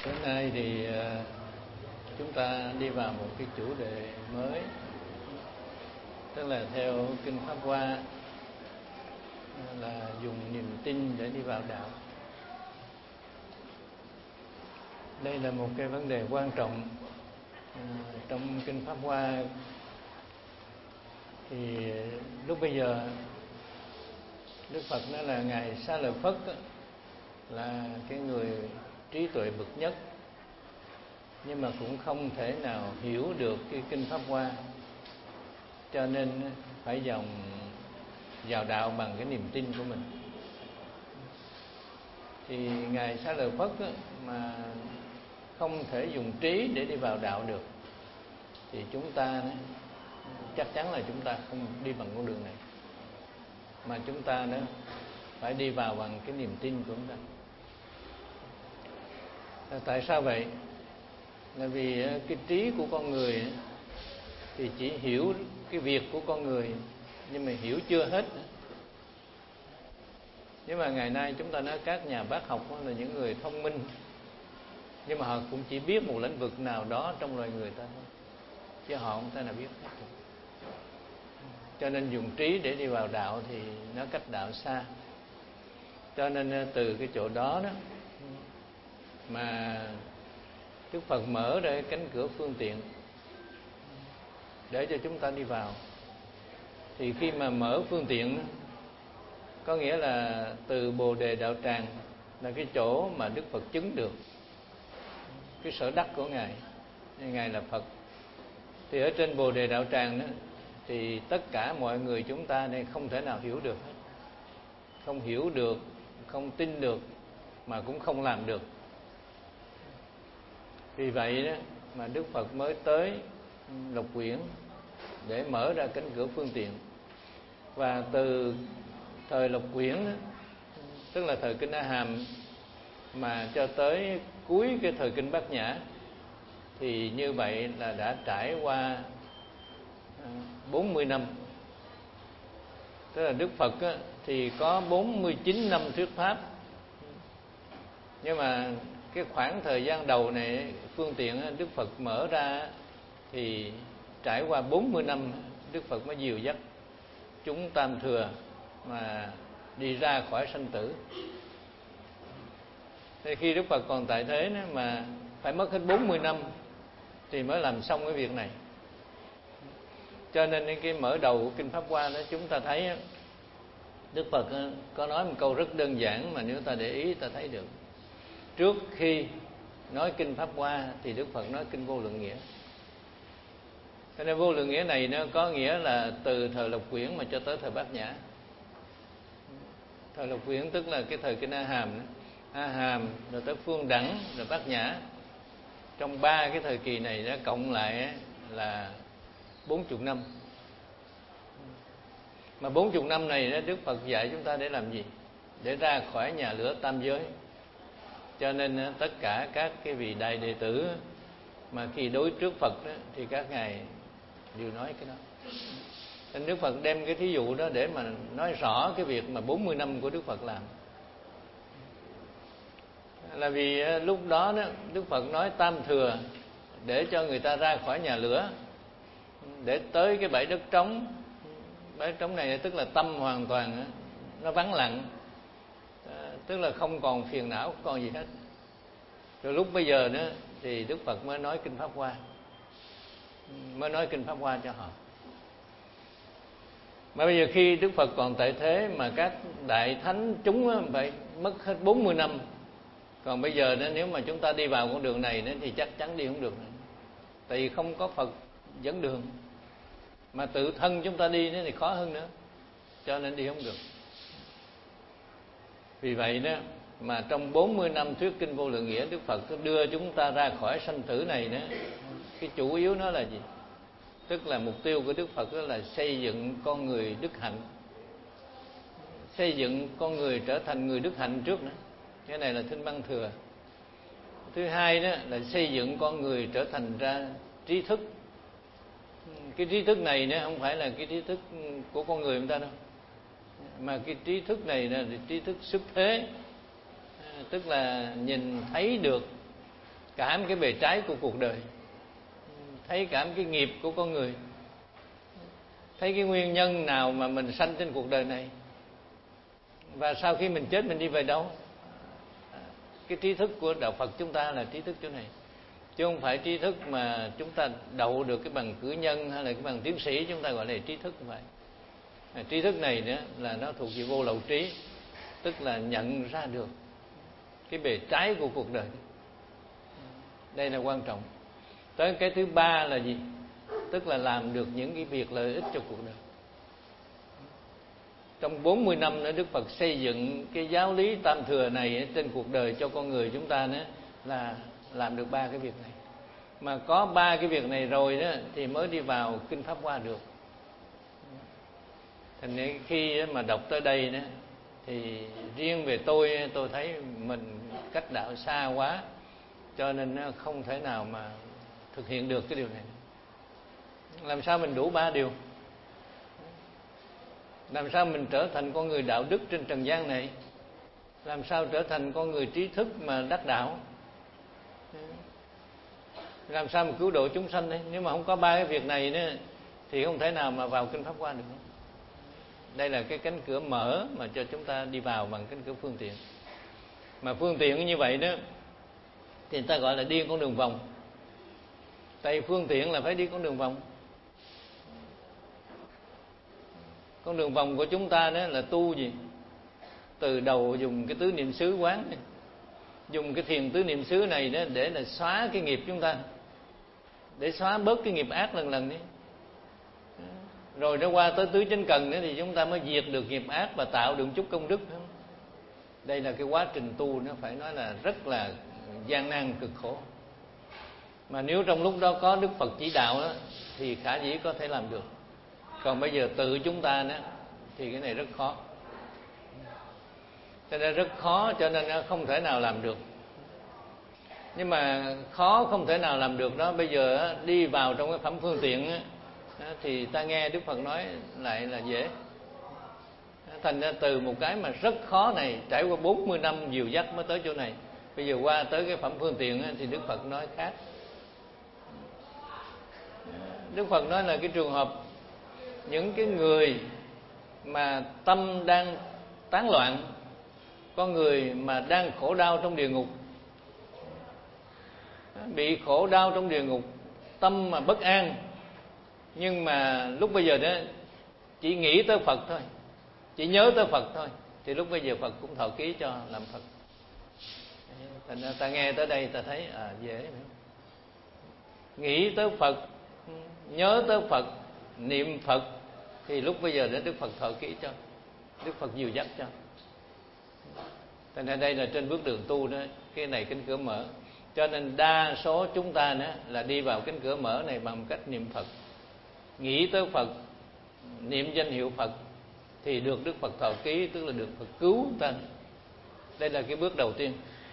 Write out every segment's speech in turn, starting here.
Bữa nay thì chúng ta đi vào một cái chủ đề mới, tức là theo Kinh Pháp Hoa là dùng niềm tin để đi vào đạo. Đây là một cái vấn đề quan trọng trong Kinh Pháp Hoa. Thì lúc bây giờ Đức Phật nói là Ngài Xá Lợi Phất là cái người trí tuệ bậc nhất, nhưng mà cũng không thể nào hiểu được cái Kinh Pháp Hoa, cho nên phải vào đạo bằng cái niềm tin của mình. Thì Ngài Xá Lợi Phất mà không thể dùng trí để đi vào đạo được, thì chúng ta chắc chắn là chúng ta không đi bằng con đường này, mà chúng ta phải đi vào bằng cái niềm tin của chúng ta. Tại sao vậy? Là vì cái trí của con người thì chỉ hiểu cái việc của con người, nhưng mà hiểu chưa hết. Nhưng mà ngày nay chúng ta nói các nhà bác học là những người thông minh, nhưng mà họ cũng chỉ biết một lĩnh vực nào đó trong loài người ta thôi, chứ họ không thể nào biết hết được. Cho nên dùng trí để đi vào đạo thì nó cách đạo xa. Cho nên từ cái chỗ đó mà Đức Phật mở ra cánh cửa phương tiện để cho chúng ta đi vào. Thì khi mà mở phương tiện, có nghĩa là từ Bồ Đề Đạo Tràng là cái chỗ mà Đức Phật chứng được cái sở đắc của Ngài. Ngài là Phật. Thì ở trên Bồ Đề Đạo Tràng đó, thì tất cả mọi người chúng ta này không thể nào hiểu được hết. Không hiểu được, không tin được, mà cũng không làm được. Vì vậy đó mà Đức Phật mới tới Lục Uyển để mở ra cánh cửa phương tiện. Và từ thời Lục Uyển, tức là thời Kinh A Hàm, mà cho tới cuối cái thời Kinh Bát Nhã, thì như vậy là đã trải qua 40 năm. Tức là Đức Phật thì có 49 năm thuyết pháp, nhưng mà cái khoảng thời gian đầu này phương tiện Đức Phật mở ra thì trải qua 40 năm Đức Phật mới dìu dắt chúng tam thừa mà đi ra khỏi sanh tử. Thì khi Đức Phật còn tại thế mà phải mất hết 40 năm thì mới làm xong cái việc này. Cho nên cái mở đầu của Kinh Pháp Hoa đó chúng ta thấy Đức Phật có nói một câu rất đơn giản mà nếu ta để ý ta thấy được. Trước khi nói Kinh Pháp Hoa thì Đức Phật nói Kinh Vô Lượng Nghĩa. Cho nên Vô Lượng Nghĩa này nó có nghĩa là từ thời Lục Uyển mà cho tới thời Bát Nhã. Thời Lục Uyển tức là cái thời Kinh A Hàm, A Hàm rồi tới Phương Đẳng rồi Bát Nhã. Trong ba cái thời kỳ này nó cộng lại là 40 năm. Mà 40 năm này Đức Phật dạy chúng ta để làm gì? Để ra khỏi nhà lửa tam giới. Cho nên tất cả các cái vị đại đệ tử mà khi đối trước Phật đó, thì các ngài đều nói cái đó. Nên Đức Phật đem cái thí dụ đó để mà nói rõ cái việc mà 40 năm của Đức Phật làm. Là vì lúc đó Đức Phật nói tam thừa để cho người ta ra khỏi nhà lửa, để tới cái bãi đất trống. Bãi đất trống này tức là tâm hoàn toàn nó vắng lặng, tức là không còn phiền não, không còn gì hết. Rồi lúc bây giờ nữa thì Đức Phật mới nói Kinh Pháp Hoa, mới nói Kinh Pháp Hoa cho họ. Mà bây giờ khi Đức Phật còn tại thế mà các đại thánh chúng phải mất hết 40 năm. Còn bây giờ nếu mà chúng ta đi vào con đường này thì chắc chắn đi không được. Tại vì không có Phật dẫn đường, mà tự thân chúng ta đi thì khó hơn nữa, cho nên đi không được. Vì vậy đó mà trong 40 năm thuyết Kinh Vô Lượng Nghĩa, Đức Phật đưa chúng ta ra khỏi sanh tử này đó. Cái chủ yếu nó là gì? Tức là mục tiêu của Đức Phật đó là xây dựng con người đức hạnh, xây dựng con người trở thành người đức hạnh trước nữa. Cái này là Thinh Văn Thừa. Thứ hai đó là xây dựng con người trở thành ra trí thức. Cái trí thức này nó không phải là cái trí thức của con người ta đâu, mà cái trí thức này là trí thức xuất thế, tức là nhìn thấy được cảm cái bề trái của cuộc đời, thấy cảm cái nghiệp của con người, thấy cái nguyên nhân nào mà mình sanh trên cuộc đời này, và sau khi mình chết mình đi về đâu. Cái trí thức của đạo Phật chúng ta là trí thức chỗ này, chứ không phải trí thức mà chúng ta đậu được cái bằng cử nhân hay là cái bằng tiến sĩ chúng ta gọi là trí thức. Không phải. Trí thức này nữa là nó thuộc về vô lậu trí, tức là nhận ra được cái bề trái của cuộc đời. Đây là quan trọng. Tới cái thứ ba là gì? Tức là làm được những cái việc lợi ích cho cuộc đời. Trong 40 năm nữa, Đức Phật xây dựng cái giáo lý tam thừa này trên cuộc đời cho con người chúng ta nữa, là làm được 3 cái việc này. Mà có 3 cái việc này rồi đó thì mới đi vào kinh Pháp Hoa được. Thành nên khi mà đọc tới đây đó thì riêng về tôi thấy mình cách đạo xa quá, cho nên không thể nào mà thực hiện được cái điều này. Làm sao mình đủ 3 điều? Làm sao mình trở thành con người đạo đức trên trần gian này? Làm sao trở thành con người trí thức mà đắc đạo? Làm sao mà cứu độ chúng sanh đấy? Nếu mà không có 3 cái việc này nữa thì không thể nào mà vào kinh Pháp Hoa được. Đây là cái cánh cửa mở mà cho chúng ta đi vào bằng cánh cửa phương tiện. Mà phương tiện như vậy đó thì người ta gọi là đi con đường vòng. Tại phương tiện là phải đi con đường vòng. Con đường vòng của chúng ta đó là tu gì? Từ đầu dùng cái tứ niệm xứ quán này, dùng cái thiền tứ niệm xứ này đó để là xóa cái nghiệp chúng ta, để xóa bớt cái nghiệp ác lần lần đi. Rồi nó qua tới tứ chánh cần nữa thì chúng ta mới diệt được nghiệp ác và tạo được chút công đức. Đây là cái quá trình tu, nó phải nói là rất là gian nan cực khổ. Mà nếu trong lúc đó có Đức Phật chỉ đạo đó, thì khả dĩ có thể làm được. Còn bây giờ tự chúng ta đó thì cái này rất khó. Cho nên rất khó, cho nên nó không thể nào làm được. Nhưng mà khó không thể nào làm được đó, bây giờ đi vào trong cái phẩm phương tiện đó, thì ta nghe Đức Phật nói lại là dễ. Thành ra từ một cái mà rất khó này, trải qua 40 năm dìu dắt mới tới chỗ này, bây giờ qua tới cái phẩm phương tiện thì Đức Phật nói khác. Đức Phật nói là cái trường hợp những cái người mà tâm đang tán loạn, con người mà đang khổ đau trong địa ngục, bị khổ đau trong địa ngục, tâm mà bất an, nhưng mà lúc bây giờ đó chỉ nghĩ tới Phật thôi, chỉ nhớ tới Phật thôi, thì lúc bây giờ Phật cũng thọ ký cho làm Phật. Thành ra ta nghe tới đây ta thấy dễ. Nghĩ tới Phật, nhớ tới Phật, niệm Phật, thì lúc bây giờ đó Đức Phật thọ ký cho, Đức Phật dìu dắt cho. Thành ra đây là trên bước đường tu đó, cái này cánh cửa mở. Cho nên đa số chúng ta đó là đi vào cánh cửa mở này bằng cách niệm Phật, nghĩ tới Phật, niệm danh hiệu Phật, thì được Đức Phật thọ ký, tức là được Phật cứu ta. Đây là cái bước đầu tiên.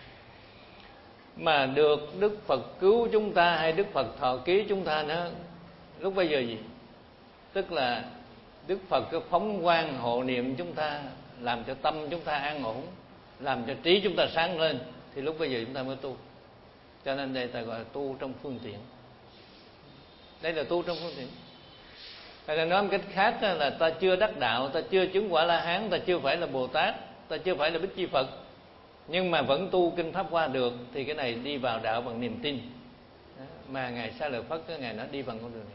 Mà được Đức Phật cứu chúng ta hay Đức Phật thọ ký chúng ta nữa, lúc bây giờ gì? Tức là Đức Phật cứ phóng quang hộ niệm chúng ta, làm cho tâm chúng ta an ổn, làm cho trí chúng ta sáng lên, thì lúc bây giờ chúng ta mới tu. Cho nên đây ta gọi là tu trong phương tiện. Đây là tu trong phương tiện. Hay là nói một cách khác là ta chưa đắc đạo, ta chưa chứng quả La Hán, ta chưa phải là Bồ Tát, ta chưa phải là Bích Chi Phật, nhưng mà vẫn tu kinh Pháp Hoa được, thì cái này đi vào đạo bằng niềm tin. Mà Ngài Xá Lợi Phất Ngài nói đi bằng con đường này.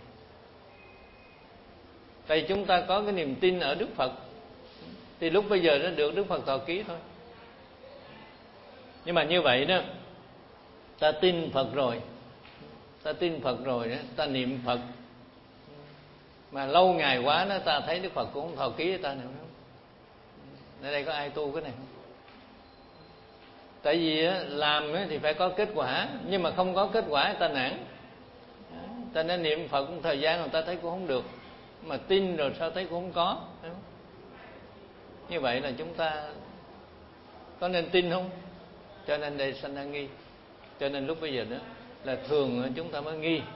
Tại chúng ta có cái niềm tin ở Đức Phật, thì lúc bây giờ nó được Đức Phật thọ ký thôi. Nhưng mà như vậy đó, ta tin Phật rồi, ta tin Phật rồi đó, ta niệm Phật, mà lâu ngày quá đó, ta thấy Đức Phật cũng không thọ ký với ta nữa. Ở đây có ai tu cái này không? Tại vì làm thì phải có kết quả, nhưng mà không có kết quả ta nản. Ta nên niệm Phật một thời gian người ta thấy cũng không được, mà tin rồi sao thấy cũng không có. Như vậy là chúng ta có nên tin không? Cho nên đây sanh ra nghi. Cho nên lúc bây giờ đó là thường chúng ta mới nghi.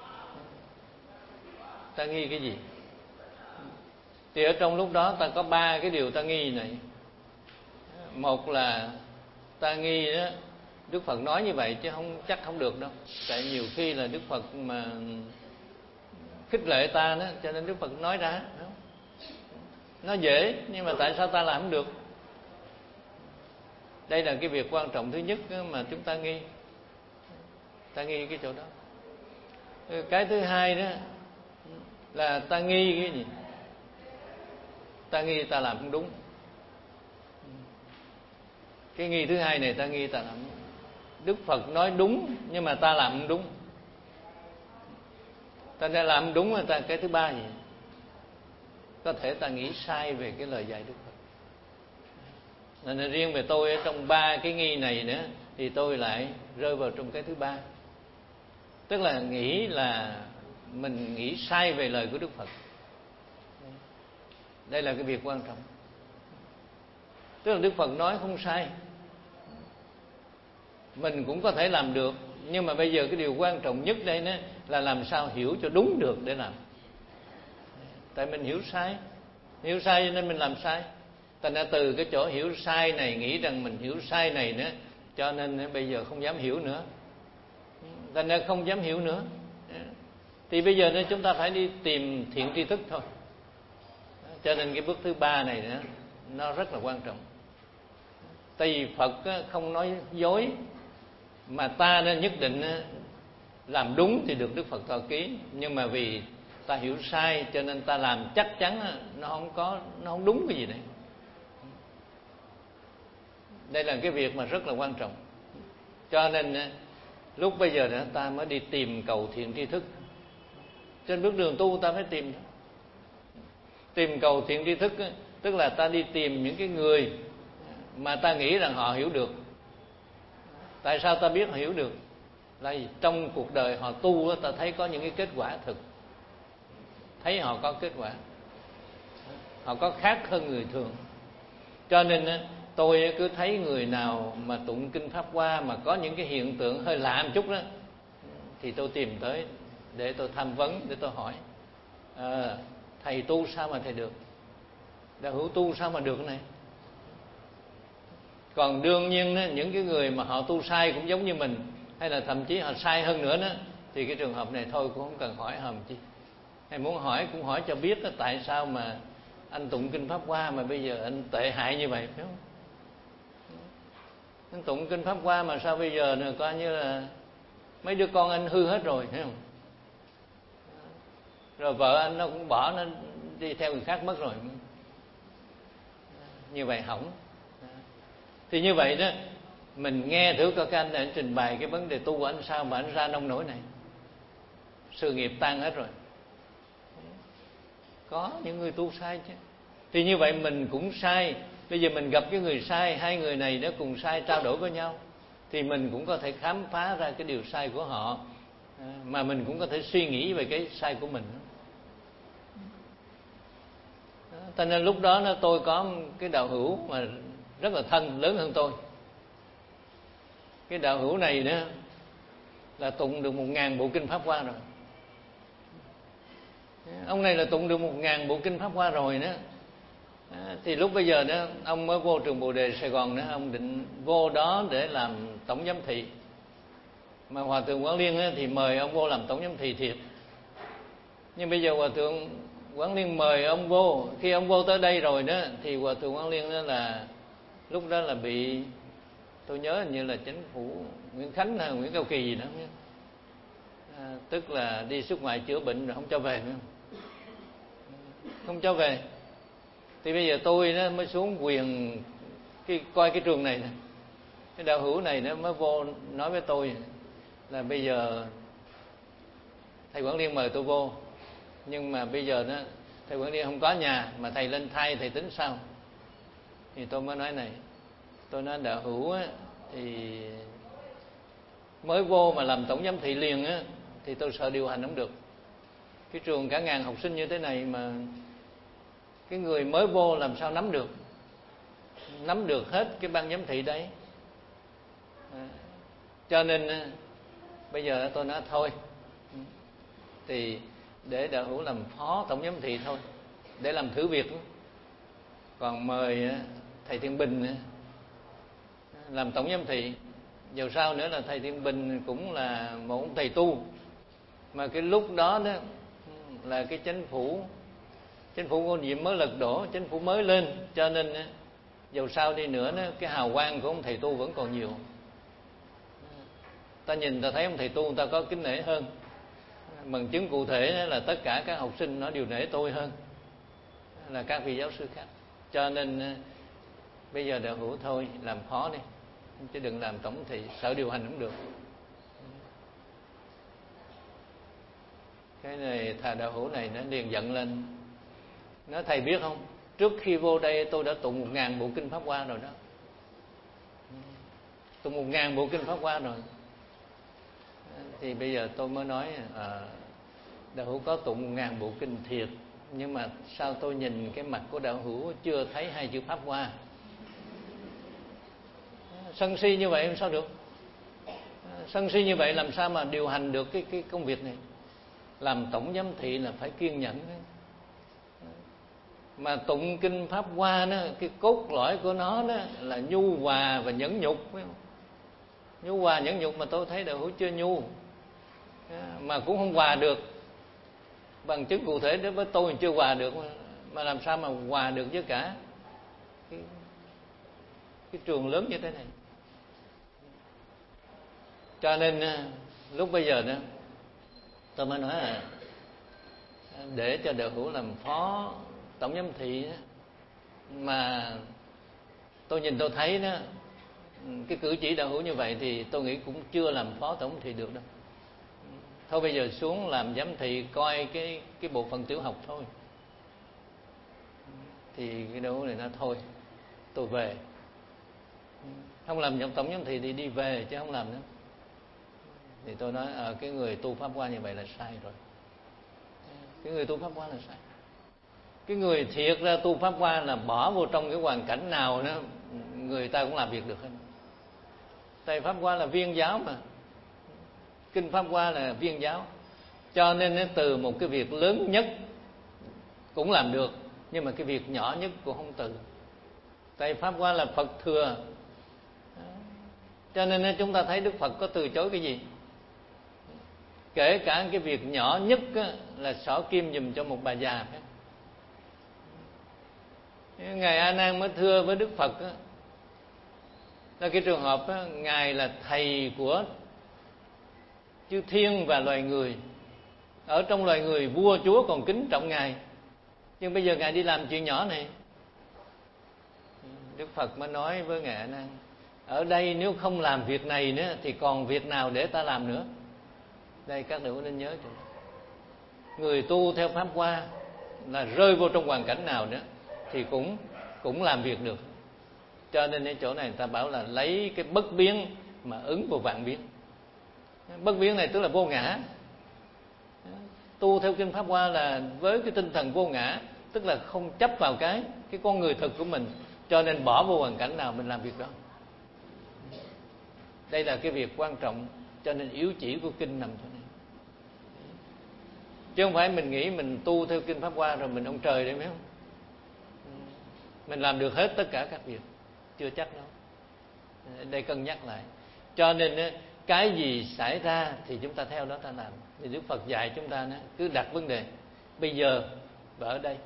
Ta nghi cái gì? Thì ở trong lúc đó ta có 3 cái điều ta nghi này. Một là ta nghi đó Đức Phật nói như vậy chứ không chắc không được đâu. Tại nhiều khi là Đức Phật mà khích lệ ta đó, cho nên Đức Phật nói ra. Nó dễ, nhưng mà tại sao ta làm không được? Đây là cái việc quan trọng thứ nhất mà chúng ta nghi. Ta nghi cái chỗ đó. Cái thứ hai đó là ta nghi cái gì? Ta nghi ta làm không đúng. Cái nghi thứ hai này ta nghi ta làm không đúng. Đức Phật nói đúng nhưng mà ta làm không đúng. Ta đã làm không đúng, ta cái thứ ba gì? Có thể ta nghĩ sai về cái lời dạy Đức Phật. Nên riêng về tôi trong ba cái nghi này nữa thì tôi lại rơi vào trong cái thứ ba. Tức là nghĩ là mình nghĩ sai về lời của Đức Phật. Đây là cái việc quan trọng. Tức là Đức Phật nói không sai, mình cũng có thể làm được. Nhưng mà bây giờ cái điều quan trọng nhất đây đó là làm sao hiểu cho đúng được để làm. Tại mình hiểu sai cho nên mình làm sai. Thành ra từ cái chỗ hiểu sai này, nghĩ rằng mình hiểu sai này nữa, cho nên bây giờ không dám hiểu nữa. Thành ra không dám hiểu nữa. Thì bây giờ chúng ta phải đi tìm thiện tri thức thôi. Cho nên cái bước thứ ba này nữa, nó rất là quan trọng. Tại vì Phật không nói dối, mà ta nên nhất định làm đúng thì được Đức Phật thọ ký. Nhưng mà vì ta hiểu sai cho nên ta làm chắc chắn nó không đúng cái gì đấy. Đây là cái việc mà rất là quan trọng. Cho nên lúc bây giờ nữa ta mới đi tìm cầu thiện tri thức. Trên bước đường tu ta phải tìm cầu thiện tri thức, tức là ta đi tìm những cái người mà ta nghĩ rằng họ hiểu được. Tại sao ta biết họ hiểu được? Là trong cuộc đời họ tu ta thấy có những cái kết quả thực. Thấy họ có kết quả, họ có khác hơn người thường. Cho nên tôi cứ thấy người nào mà tụng kinh Pháp Hoa mà có những cái hiện tượng hơi lạ một chút đó, thì tôi tìm tới để tôi tham vấn, để tôi hỏi thầy tu sao mà thầy được? Đạo hữu tu sao mà được cái này? Còn đương nhiên những cái người mà họ tu sai cũng giống như mình, hay là thậm chí họ sai hơn nữa đó, thì cái trường hợp này thôi cũng không cần hỏi hầm chi. Hay muốn hỏi cũng hỏi cho biết đó, tại sao mà anh tụng kinh Pháp Hoa mà bây giờ anh tệ hại như vậy, phải không? Anh tụng kinh Pháp Hoa mà sao bây giờ này, coi như là mấy đứa con anh hư hết rồi, thấy không? Rồi vợ anh nó cũng bỏ, nó đi theo người khác mất rồi. Như vậy hỏng. Thì như vậy đó, mình nghe thử coi cái anh này trình bày cái vấn đề tu của anh sao mà anh ra nông nổi này. Sự nghiệp tan hết rồi. Có những người tu sai chứ. Thì như vậy mình cũng sai. Bây giờ mình gặp cái người sai, hai người này nó cùng sai, trao đổi với nhau, thì mình cũng có thể khám phá ra cái điều sai của họ, mà mình cũng có thể suy nghĩ về cái sai của mình. Cho nên lúc đó tôi có cái đạo hữu mà rất là thân, lớn hơn tôi. Cái đạo hữu này nữa là tụng được 1000 bộ kinh Pháp Hoa rồi. Ông này là tụng được 1000 bộ kinh Pháp Hoa rồi nữa. Thì lúc bây giờ đó, ông mới vô trường Bồ Đề Sài Gòn nữa, ông định vô đó để làm tổng giám thị. Mà Hòa thượng Quán Liên thì mời ông vô làm tổng giám thị thiệt. Nhưng bây giờ Hòa thượng Quán Liên mời ông vô, khi ông vô tới đây rồi đó, thì Hòa thượng Quán Liên đó là lúc đó là bị, tôi nhớ hình như là chính phủ Nguyễn Khánh hay Nguyễn Cao Kỳ gì đó, tức là đi xuất ngoại chữa bệnh rồi không cho về nữa, không cho về. Thì bây giờ tôi nó mới xuống quyền coi cái trường này nè. Cái đạo hữu này nó mới vô nói với tôi là bây giờ thầy Quảng Liên mời tôi vô, nhưng mà bây giờ thầy Quảng Liên không có nhà, mà thầy lên thay thầy tính sao? Thì tôi mới nói này, tôi nói đạo hữu thì mới vô mà làm tổng giám thị liền thì tôi sợ điều hành không được. Cái trường cả ngàn học sinh như thế này mà cái người mới vô làm sao nắm được hết cái ban giám thị đấy. Cho nên bây giờ tôi nói thôi, thì để đạo hữu làm phó tổng giám thị thôi, để làm thử việc. Còn mời thầy Thiên Bình làm tổng giám thị, Dầu sao nữa là thầy Thiên Bình cũng là một ông thầy tu, mà cái lúc đó đó là cái chính phủ Ngô Nhiệm mới lật đổ, chính phủ mới lên, cho nên dầu sao đi nữa đó, cái hào quang của ông thầy tu vẫn còn nhiều. Ta nhìn ta thấy ông thầy tu ta có kính nể hơn. Bằng chứng cụ thể là tất cả các học sinh nó đều nể tôi hơn là các vị giáo sư khác. Cho nên bây giờ Đạo Hữu thôi làm phó đi, chứ đừng làm tổng thị, sở điều hành cũng được. Cái này thà Đạo Hữu này nó liền giận lên, nói thầy biết không, trước khi vô đây tôi đã tụng 1000 bộ kinh Pháp Hoa rồi đó, tụng 1000 bộ kinh Pháp Hoa rồi. Thì bây giờ tôi mới nói Đạo Hữu có tụng 1000 bộ kinh thiệt, nhưng mà sao tôi nhìn cái mặt của Đạo Hữu chưa thấy 2 chữ Pháp Hoa. Sân si như vậy làm sao được? Sân si như vậy làm sao mà điều hành được cái công việc này? Làm tổng giám thị là phải kiên nhẫn đấy. Mà tụng kinh Pháp Hoa đó, cái cốt lõi của nó đó là nhu hòa và nhẫn nhục, phải không? Nhu hòa nhẫn nhục mà tôi thấy Đạo Hữu chưa nhu, mà cũng không hòa được. Bằng chứng cụ thể đối với tôi chưa hòa được, mà làm sao mà hòa được với cả cái trường lớn như thế này. Cho nên lúc bây giờ đó tôi mới nói là để cho Đạo Hữu làm phó tổng giám thị đó, mà tôi nhìn tôi thấy đó, cái cử chỉ Đạo Hữu như vậy thì tôi nghĩ cũng chưa làm phó tổng giám thị được đâu. Thôi bây giờ xuống làm giám thị coi cái bộ phận tiểu học thôi. Thì cái Đạo Hữu này nói thôi tôi về, không làm tổng giám thị thì đi về chứ không làm nữa. Thì tôi nói cái người tu Pháp Hoa như vậy là sai rồi. Cái người tu Pháp Hoa là sai. Cái người thiệt ra tu Pháp Hoa là bỏ vô trong cái hoàn cảnh nào đó người ta cũng làm việc được hết. Tại Pháp Hoa là viên giáo mà, kinh Pháp Hoa là viên giáo, cho nên từ một cái việc lớn nhất cũng làm được, nhưng mà cái việc nhỏ nhất cũng không từ. Tại Pháp Hoa là Phật thừa, cho nên chúng ta thấy Đức Phật có từ chối cái gì. Kể cả cái việc nhỏ nhất là xỏ kim giùm cho một bà già. Ngài A Nan mới thưa với Đức Phật là cái trường hợp Ngài là thầy của chư thiên và loài người. Ở trong loài người vua chúa còn kính trọng Ngài, nhưng bây giờ Ngài đi làm chuyện nhỏ này. Đức Phật mới nói với Ngài A Nan, ở đây nếu không làm việc này nữa thì còn việc nào để ta làm nữa. Đây các Đạo Hữu nên nhớ chuyện đó. Người tu theo Pháp Hoa là rơi vô trong hoàn cảnh nào nữa thì cũng làm việc được. Cho nên ở chỗ này người ta bảo là lấy cái bất biến mà ứng vô vạn biến. Bất biến này tức là vô ngã. Tu theo kinh Pháp Hoa là với cái tinh thần vô ngã, tức là không chấp vào cái con người thực của mình, cho nên bỏ vô hoàn cảnh nào mình làm việc đó. Đây là cái việc quan trọng, cho nên yếu chỉ của kinh nằm chỗ này. Chứ không phải mình nghĩ mình tu theo kinh Pháp Hoa rồi mình ông trời đấy, phải không? Mình làm được hết tất cả các việc, chưa chắc đâu. Đây cân nhắc lại. Cho nên cái gì xảy ra thì chúng ta theo đó ta làm. Thì Đức Phật dạy chúng ta cứ đặt vấn đề bây giờ và ở đây.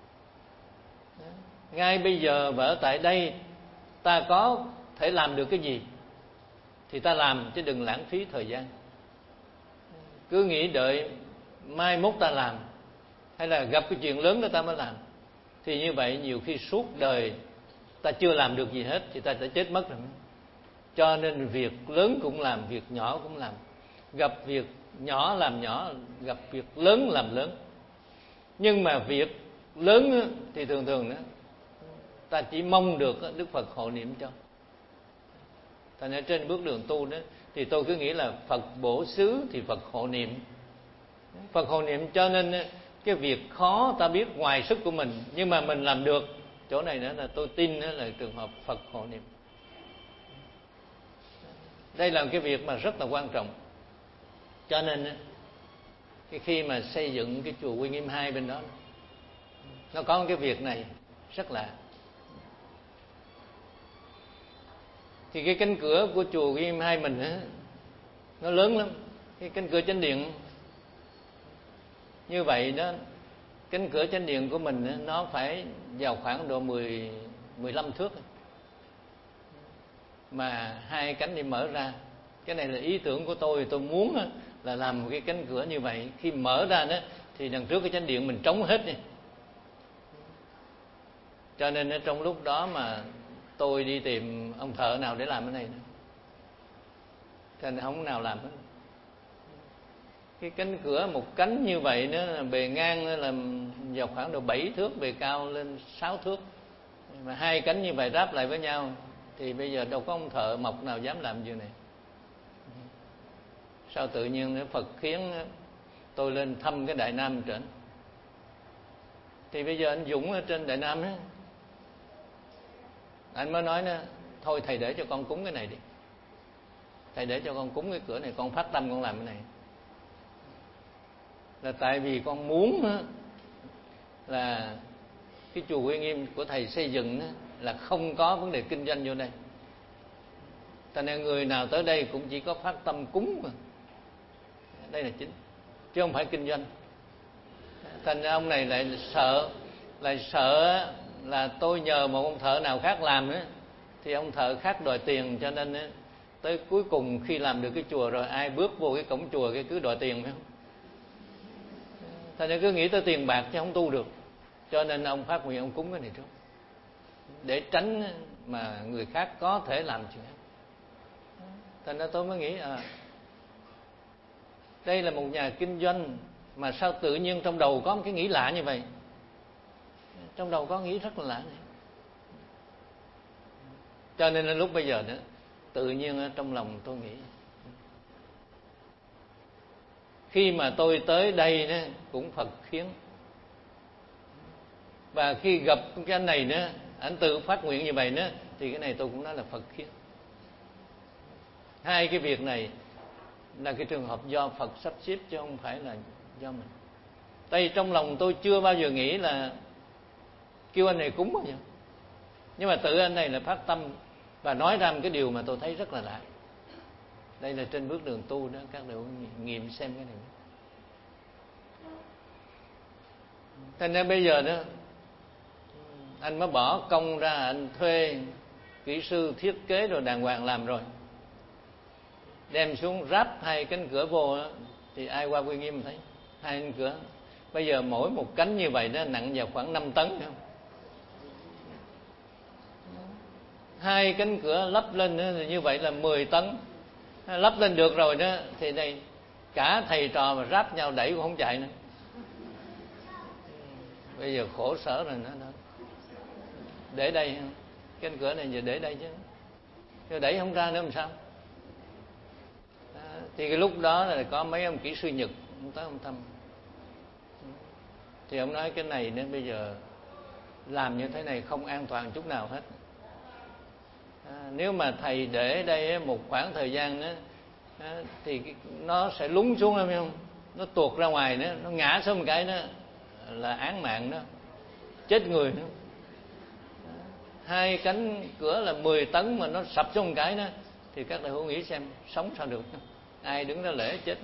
Ngay bây giờ và ở tại đây ta có thể làm được cái gì thì ta làm, chứ đừng lãng phí thời gian. Cứ nghĩ đợi mai mốt ta làm, hay là gặp cái chuyện lớn đó ta mới làm, thì như vậy nhiều khi suốt đời ta chưa làm được gì hết thì ta sẽ chết mất rồi. Cho nên việc lớn cũng làm, việc nhỏ cũng làm. Gặp việc nhỏ làm nhỏ, gặp việc lớn làm lớn. Nhưng mà việc lớn thì thường thường đó ta chỉ mong được Đức Phật hộ niệm cho. Thành ra trên bước đường tu đó thì tôi cứ nghĩ là Phật bổ xứ thì Phật hộ niệm. Phật hộ niệm, cho nên cái việc khó ta biết ngoài sức của mình, nhưng mà mình làm được. Chỗ này nữa là tôi tin là trường hợp Phật hộ niệm. Đây là cái việc mà rất là quan trọng. Cho nên khi mà xây dựng cái chùa Quy Nghiêm 2 bên đó, nó có cái việc này rất là. Thì cái cánh cửa của chùa Kim Hai mình á, nó lớn lắm. Cái cánh cửa chánh điện như vậy đó, cánh cửa chánh điện của mình á, nó phải vào khoảng độ 15 thước, mà hai cánh đi mở ra. Cái này là ý tưởng của tôi muốn á, là làm một cái cánh cửa như vậy. Khi mở ra đó thì đằng trước cái chánh điện mình trống hết đi. Cho nên trong lúc đó mà tôi đi tìm ông thợ nào để làm cái này nữa, cho nên không nào làm hết. Cái cánh cửa một cánh như vậy nữa, bề ngang là vào khoảng độ 7 thước, bề cao lên 6 thước, mà hai cánh như vậy ráp lại với nhau thì bây giờ đâu có ông thợ mộc nào dám làm việc này. Sao tự nhiên Phật khiến tôi lên thăm cái Đại Nam trển. Thì bây giờ anh Dũng ở trên Đại Nam đó, anh mới nói nữa, thôi thầy để cho con cúng cái này đi, thầy để cho con cúng cái cửa này, con phát tâm con làm cái này. Là tại vì con muốn là cái chùa Uy Nghiêm của thầy xây dựng là không có vấn đề kinh doanh vô đây. Cho nên người nào tới đây cũng chỉ có phát tâm cúng mà. Đây là chính, chứ không phải kinh doanh. Thành ra ông này lại sợ là tôi nhờ một ông thợ nào khác làm nữa thì ông thợ khác đòi tiền, cho nên tới cuối cùng khi làm được cái chùa rồi, ai bước vô cái cổng chùa cái cứ đòi tiền, phải không? Thành ra cứ nghĩ tới tiền bạc chứ không tu được. Cho nên ông phát nguyện ông cúng cái này trước, để tránh mà người khác có thể làm chuyện. Thành ra tôi mới nghĩ đây là một nhà kinh doanh mà sao tự nhiên trong đầu có một cái nghĩ lạ như vậy. Trong đầu có nghĩ rất là lạ này. Cho nên là lúc bây giờ nữa, tự nhiên trong lòng tôi nghĩ, khi mà tôi tới đây đó, cũng Phật khiến. Và khi gặp cái anh này nữa, anh tự phát nguyện như vậy nữa, thì cái này tôi cũng nói là Phật khiến. Hai cái việc này là cái trường hợp do Phật sắp xếp, chứ không phải là do mình. Tại trong lòng tôi chưa bao giờ nghĩ là kêu anh này cúng bao giờ. Nhưng mà tự anh này là phát tâm và nói ra một cái điều mà tôi thấy rất là lạ. Đây là trên bước đường tu đó, các đều nghiệm xem cái này. Thành ra bây giờ đó, anh mới bỏ công ra, anh thuê kỹ sư thiết kế rồi đàng hoàng làm rồi, đem xuống ráp hai cánh cửa vô đó, thì ai qua Uy Nghiêm thấy hai cánh cửa. Bây giờ mỗi một cánh như vậy nó nặng vào khoảng 5 tấn, không? Hai cánh cửa lắp lên nữa, như vậy là 10 tấn. Lắp lên được rồi đó thì đây cả thầy trò mà ráp nhau đẩy cũng không chạy nữa. Bây giờ khổ sở rồi nữa. Để đây, cánh cửa này giờ để đây chứ đẩy không ra nữa làm sao? Thì cái lúc đó là có mấy ông kỹ sư Nhật ông tới ông thăm, thì ông nói cái này nên bây giờ làm như thế này không an toàn chút nào hết. Nếu mà thầy để đây một khoảng thời gian nữa thì nó sẽ lún xuống, phải không? Nó tuột ra ngoài nữa, nó ngã xuống một cái đó là án mạng đó, chết người nữa. Hai cánh cửa là 10 tấn mà nó sập xuống một cái đó thì các đại hữu nghĩ xem sống sao được, ai đứng ra lễ chết.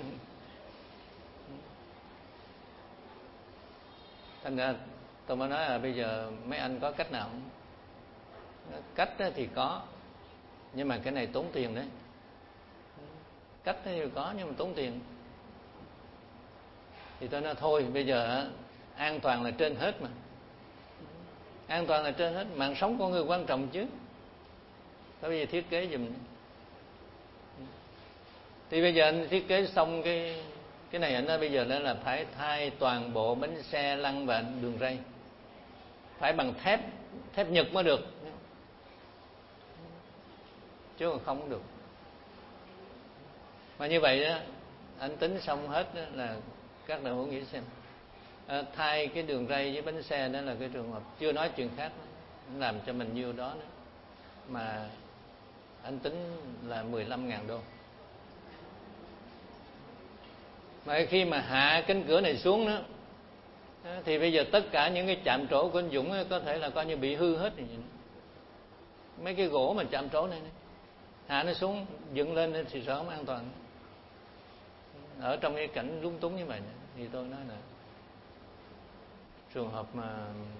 Thành ra tôi mới nói là bây giờ mấy anh có cách nào không? Cách thì có, nhưng mà cái này tốn tiền đấy. Cách thì có nhưng mà tốn tiền. Thì tôi nói thôi bây giờ an toàn là trên hết mà. An toàn là trên hết, mạng sống con người quan trọng chứ. Thôi bây giờ thiết kế giùm. Thì bây giờ anh thiết kế xong cái này anh nói bây giờ đó là phải thay toàn bộ bánh xe lăn và đường ray, phải bằng thép Nhật mới được, chứ không được. Mà như vậy đó, anh tính xong hết đó là các đại hữu nghĩ xem, thay cái đường ray với bánh xe đó là cái trường hợp, chưa nói chuyện khác đó. Anh làm cho mình nhiêu đó nữa, mà anh tính là 15.000 đô. Mà khi mà hạ cánh cửa này xuống đó, thì bây giờ tất cả những cái chạm trổ của anh Dũng có thể là coi như bị hư hết rồi. Mấy cái gỗ mà chạm trổ này hạ nó xuống, dựng lên thì sợ không an toàn. Ở trong cái cảnh lúng túng như vậy thì tôi nói là trường hợp mà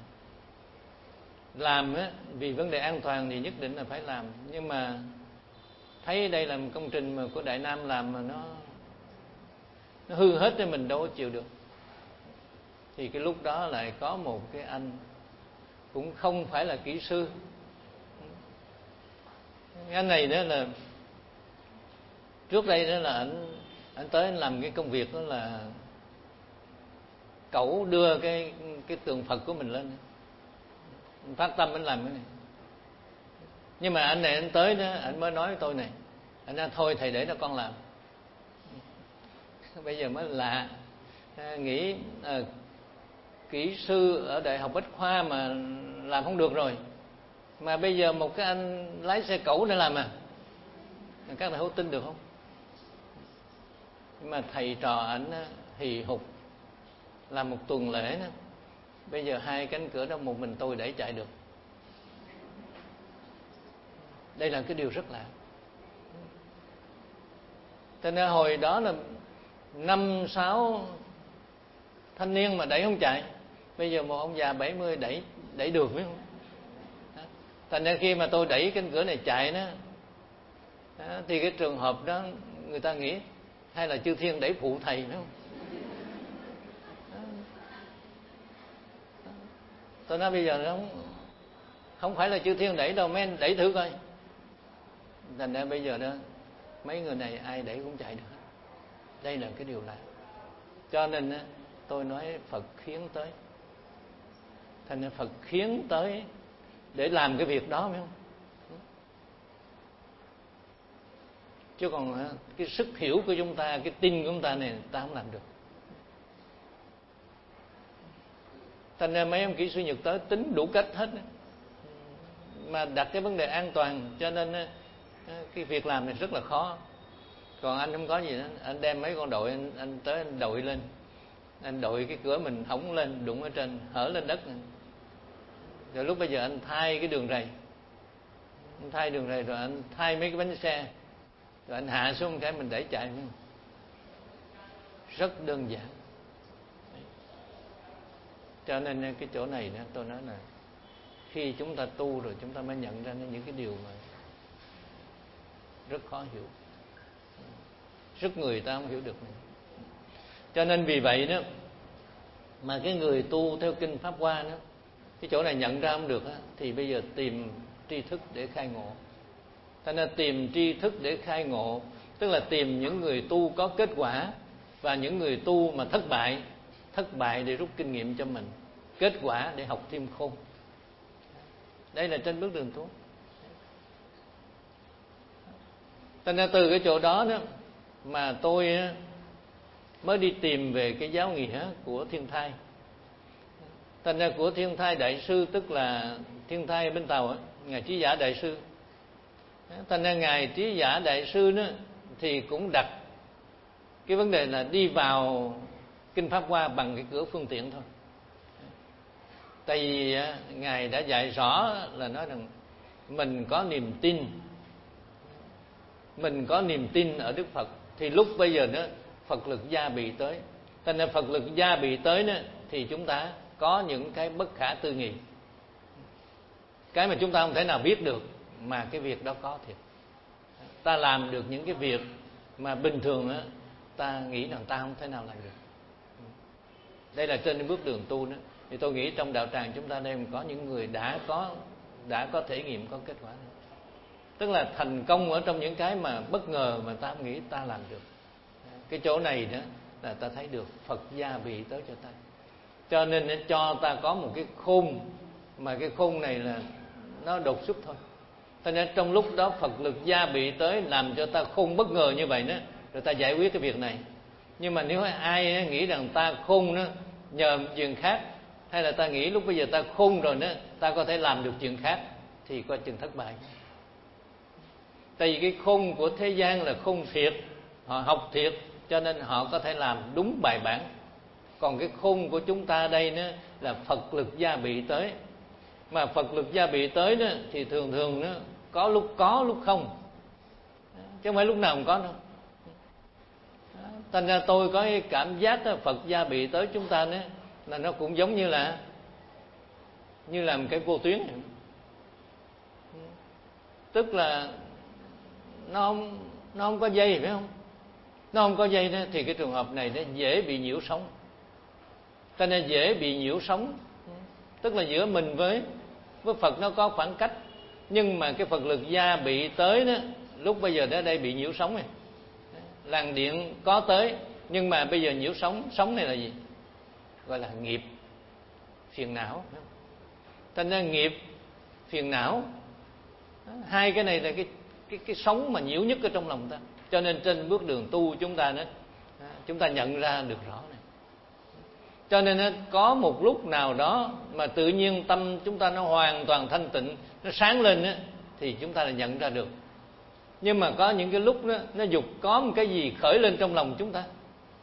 làm á, vì vấn đề an toàn thì nhất định là phải làm, nhưng mà thấy đây là một công trình mà của Đại Nam làm mà nó hư hết thì mình đâu có chịu được. Thì cái lúc đó lại có một cái anh cũng không phải là kỹ sư. Cái anh này đó là trước đây đó là anh tới anh làm cái công việc đó là cẩu đưa cái tượng Phật của mình lên, anh phát tâm anh làm cái này. Nhưng mà anh này anh tới đó anh mới nói với tôi này, anh nói thôi thầy để cho con làm. Bây giờ mới lạ, nghĩ kỹ sư ở Đại học Bách Khoa mà làm không được rồi, mà bây giờ một cái anh lái xe cẩu để làm các thầy hữu tin được không? Nhưng mà thầy trò ảnh hì hục làm một tuần lễ đó, bây giờ 2 cánh cửa đó một mình tôi đẩy chạy được. Đây là cái điều rất lạ. Cho nên hồi đó là 5-6 thanh niên mà đẩy không chạy, bây giờ một ông già 70 đẩy được, biết không? Thành ra khi mà tôi đẩy cánh cửa này chạy đó, thì cái trường hợp đó người ta nghĩ hay là chư thiên đẩy phụ thầy, phải không? Tôi nói bây giờ nó không phải là chư thiên đẩy đâu, mấy anh đẩy thử coi. Thành ra bây giờ đó mấy người này ai đẩy cũng chạy được. Đây là cái điều lạ. Cho nên tôi nói Phật khiến tới. Thành ra Phật khiến tới để làm cái việc đó, phải không? Chứ còn cái sức hiểu của chúng ta, cái tin của chúng ta này ta không làm được. Thành ra mấy ông kỹ sư Nhật tới tính đủ cách hết, mà đặt cái vấn đề an toàn, cho nên cái việc làm này rất là khó. Còn anh không có gì đó, anh đem mấy con đội anh tới anh đội lên, anh đội cái cửa mình hỏng lên, đụng ở trên, hở lên đất này. Rồi lúc bây giờ anh thay cái đường rầy, anh thay đường rầy rồi anh thay mấy cái bánh xe, rồi anh hạ xuống cái mình đẩy chạy. Rất đơn giản. Cho nên cái chỗ này đó, tôi nói là khi chúng ta tu rồi chúng ta mới nhận ra những cái điều mà rất khó hiểu, rất người ta không hiểu được này. Cho nên vì vậy đó mà cái người tu theo kinh Pháp Hoa đó, cái chỗ này nhận ra không được đó, thì bây giờ tìm tri thức để khai ngộ. Cho nên tìm tri thức để khai ngộ tức là tìm những người tu có kết quả và những người tu mà thất bại để rút kinh nghiệm cho mình, kết quả để học thêm khôn. Đây là trên bước đường tu. Cho nên từ cái chỗ đó đó mà tôi mới đi tìm về cái giáo nghĩa của Thiên Thai. Thành ra của Thiên Thai Đại Sư, tức là Thiên Thai bên Tàu, Ngài Trí Giả Đại Sư. Thành ra Ngài Trí Giả Đại Sư đó thì cũng đặt cái vấn đề là đi vào kinh Pháp Hoa bằng cái cửa phương tiện thôi. Tại vì Ngài đã dạy rõ là nói rằng mình có niềm tin ở Đức Phật, thì lúc bây giờ đó Phật lực gia bị tới. Thành ra Phật lực gia bị tới đó, thì chúng ta có những cái bất khả tư nghị, cái mà chúng ta không thể nào biết được, mà cái việc đó có thiệt. Ta làm được những cái việc mà bình thường đó, ta nghĩ rằng ta không thể nào làm được. Đây là trên bước đường tu đó. Thì tôi nghĩ trong đạo tràng chúng ta đây có những người đã có thể nghiệm, có kết quả. Tức là thành công ở trong những cái mà bất ngờ mà ta không nghĩ ta làm được. Cái chỗ này đó là ta thấy được Phật gia bị tới cho ta. Cho nên nó cho ta có một cái khôn, mà cái khôn này là nó đột xuất thôi. Cho nên trong lúc đó Phật lực gia bị tới làm cho ta khôn bất ngờ như vậy đó, rồi ta giải quyết cái việc này. Nhưng mà nếu ai nghĩ rằng ta khôn đó nhờ chuyện khác, hay là ta nghĩ lúc bây giờ ta khôn rồi đó ta có thể làm được chuyện khác, thì coi chừng thất bại. Tại vì cái khôn của thế gian là khôn thiệt, họ học thiệt, cho nên họ có thể làm đúng bài bản. Còn cái khôn của chúng ta đây đó là Phật lực gia bị tới. Mà Phật lực gia bị tới đó thì thường đó có lúc không. chứ không phải lúc nào cũng có đâu. Thành ra tôi có cái cảm giác đó, Phật gia bị tới chúng ta đó, là nó cũng giống như là một cái vô tuyến. Tức là nó không có dây, phải không? Nó không có dây đó, thì cái trường hợp này nó dễ bị nhiễu sóng. Cho nên dễ bị nhiễu sóng. Tức là giữa mình với Phật nó có khoảng cách, nhưng mà cái Phật lực gia bị tới đó, lúc bây giờ ở đây bị nhiễu sóng này. Làn điện có tới, nhưng mà bây giờ nhiễu sóng. Sóng này là gì? Gọi là nghiệp, phiền não. Cho nên nghiệp, phiền não, hai cái này là cái sóng mà nhiễu nhất ở trong lòng ta. Cho nên trên bước đường tu chúng ta đó, chúng ta nhận ra được rõ này. Cho nên có một lúc nào đó mà tự nhiên tâm chúng ta nó hoàn toàn thanh tịnh, nó sáng lên đó, thì chúng ta là nhận ra được. Nhưng mà có những cái lúc đó, nó dục có một cái gì khởi lên trong lòng chúng ta,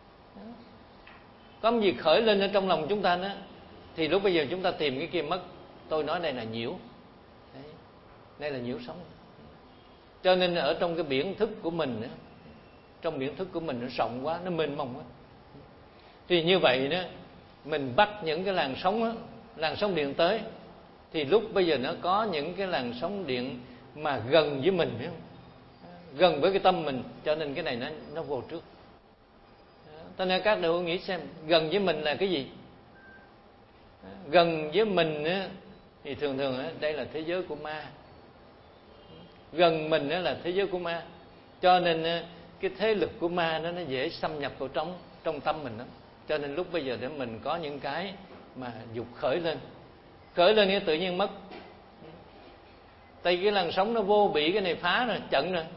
có một gì khởi lên ở trong lòng chúng ta đó, thì lúc bây giờ chúng ta tìm cái kia mất. Tôi nói đây là nhiễu. Đây là nhiễu sóng. Cho nên ở trong cái biển thức của mình đó, trong biển thức của mình nó rộng quá, nó mênh mông quá. Thì như vậy đó, mình bắt những cái làn sóng đó, làn sóng điện tới, thì lúc bây giờ nó có những cái làn sóng điện mà gần với mình, phải không? Gần với cái tâm mình, cho nên cái này nó vô trước. Cho nên các đạo hữu nghĩ xem, gần với mình là cái gì? Gần với mình á, thì thường á, đây là thế giới của ma. Gần mình á, là thế giới của ma. Cho nên á, cái thế lực của ma nó dễ xâm nhập vào trong tâm mình lắm. Cho nên lúc bây giờ để mình có những cái mà dục khởi lên cái tự nhiên mất. Tại cái làn sóng nó vô bị cái này phá rồi, chận rồi.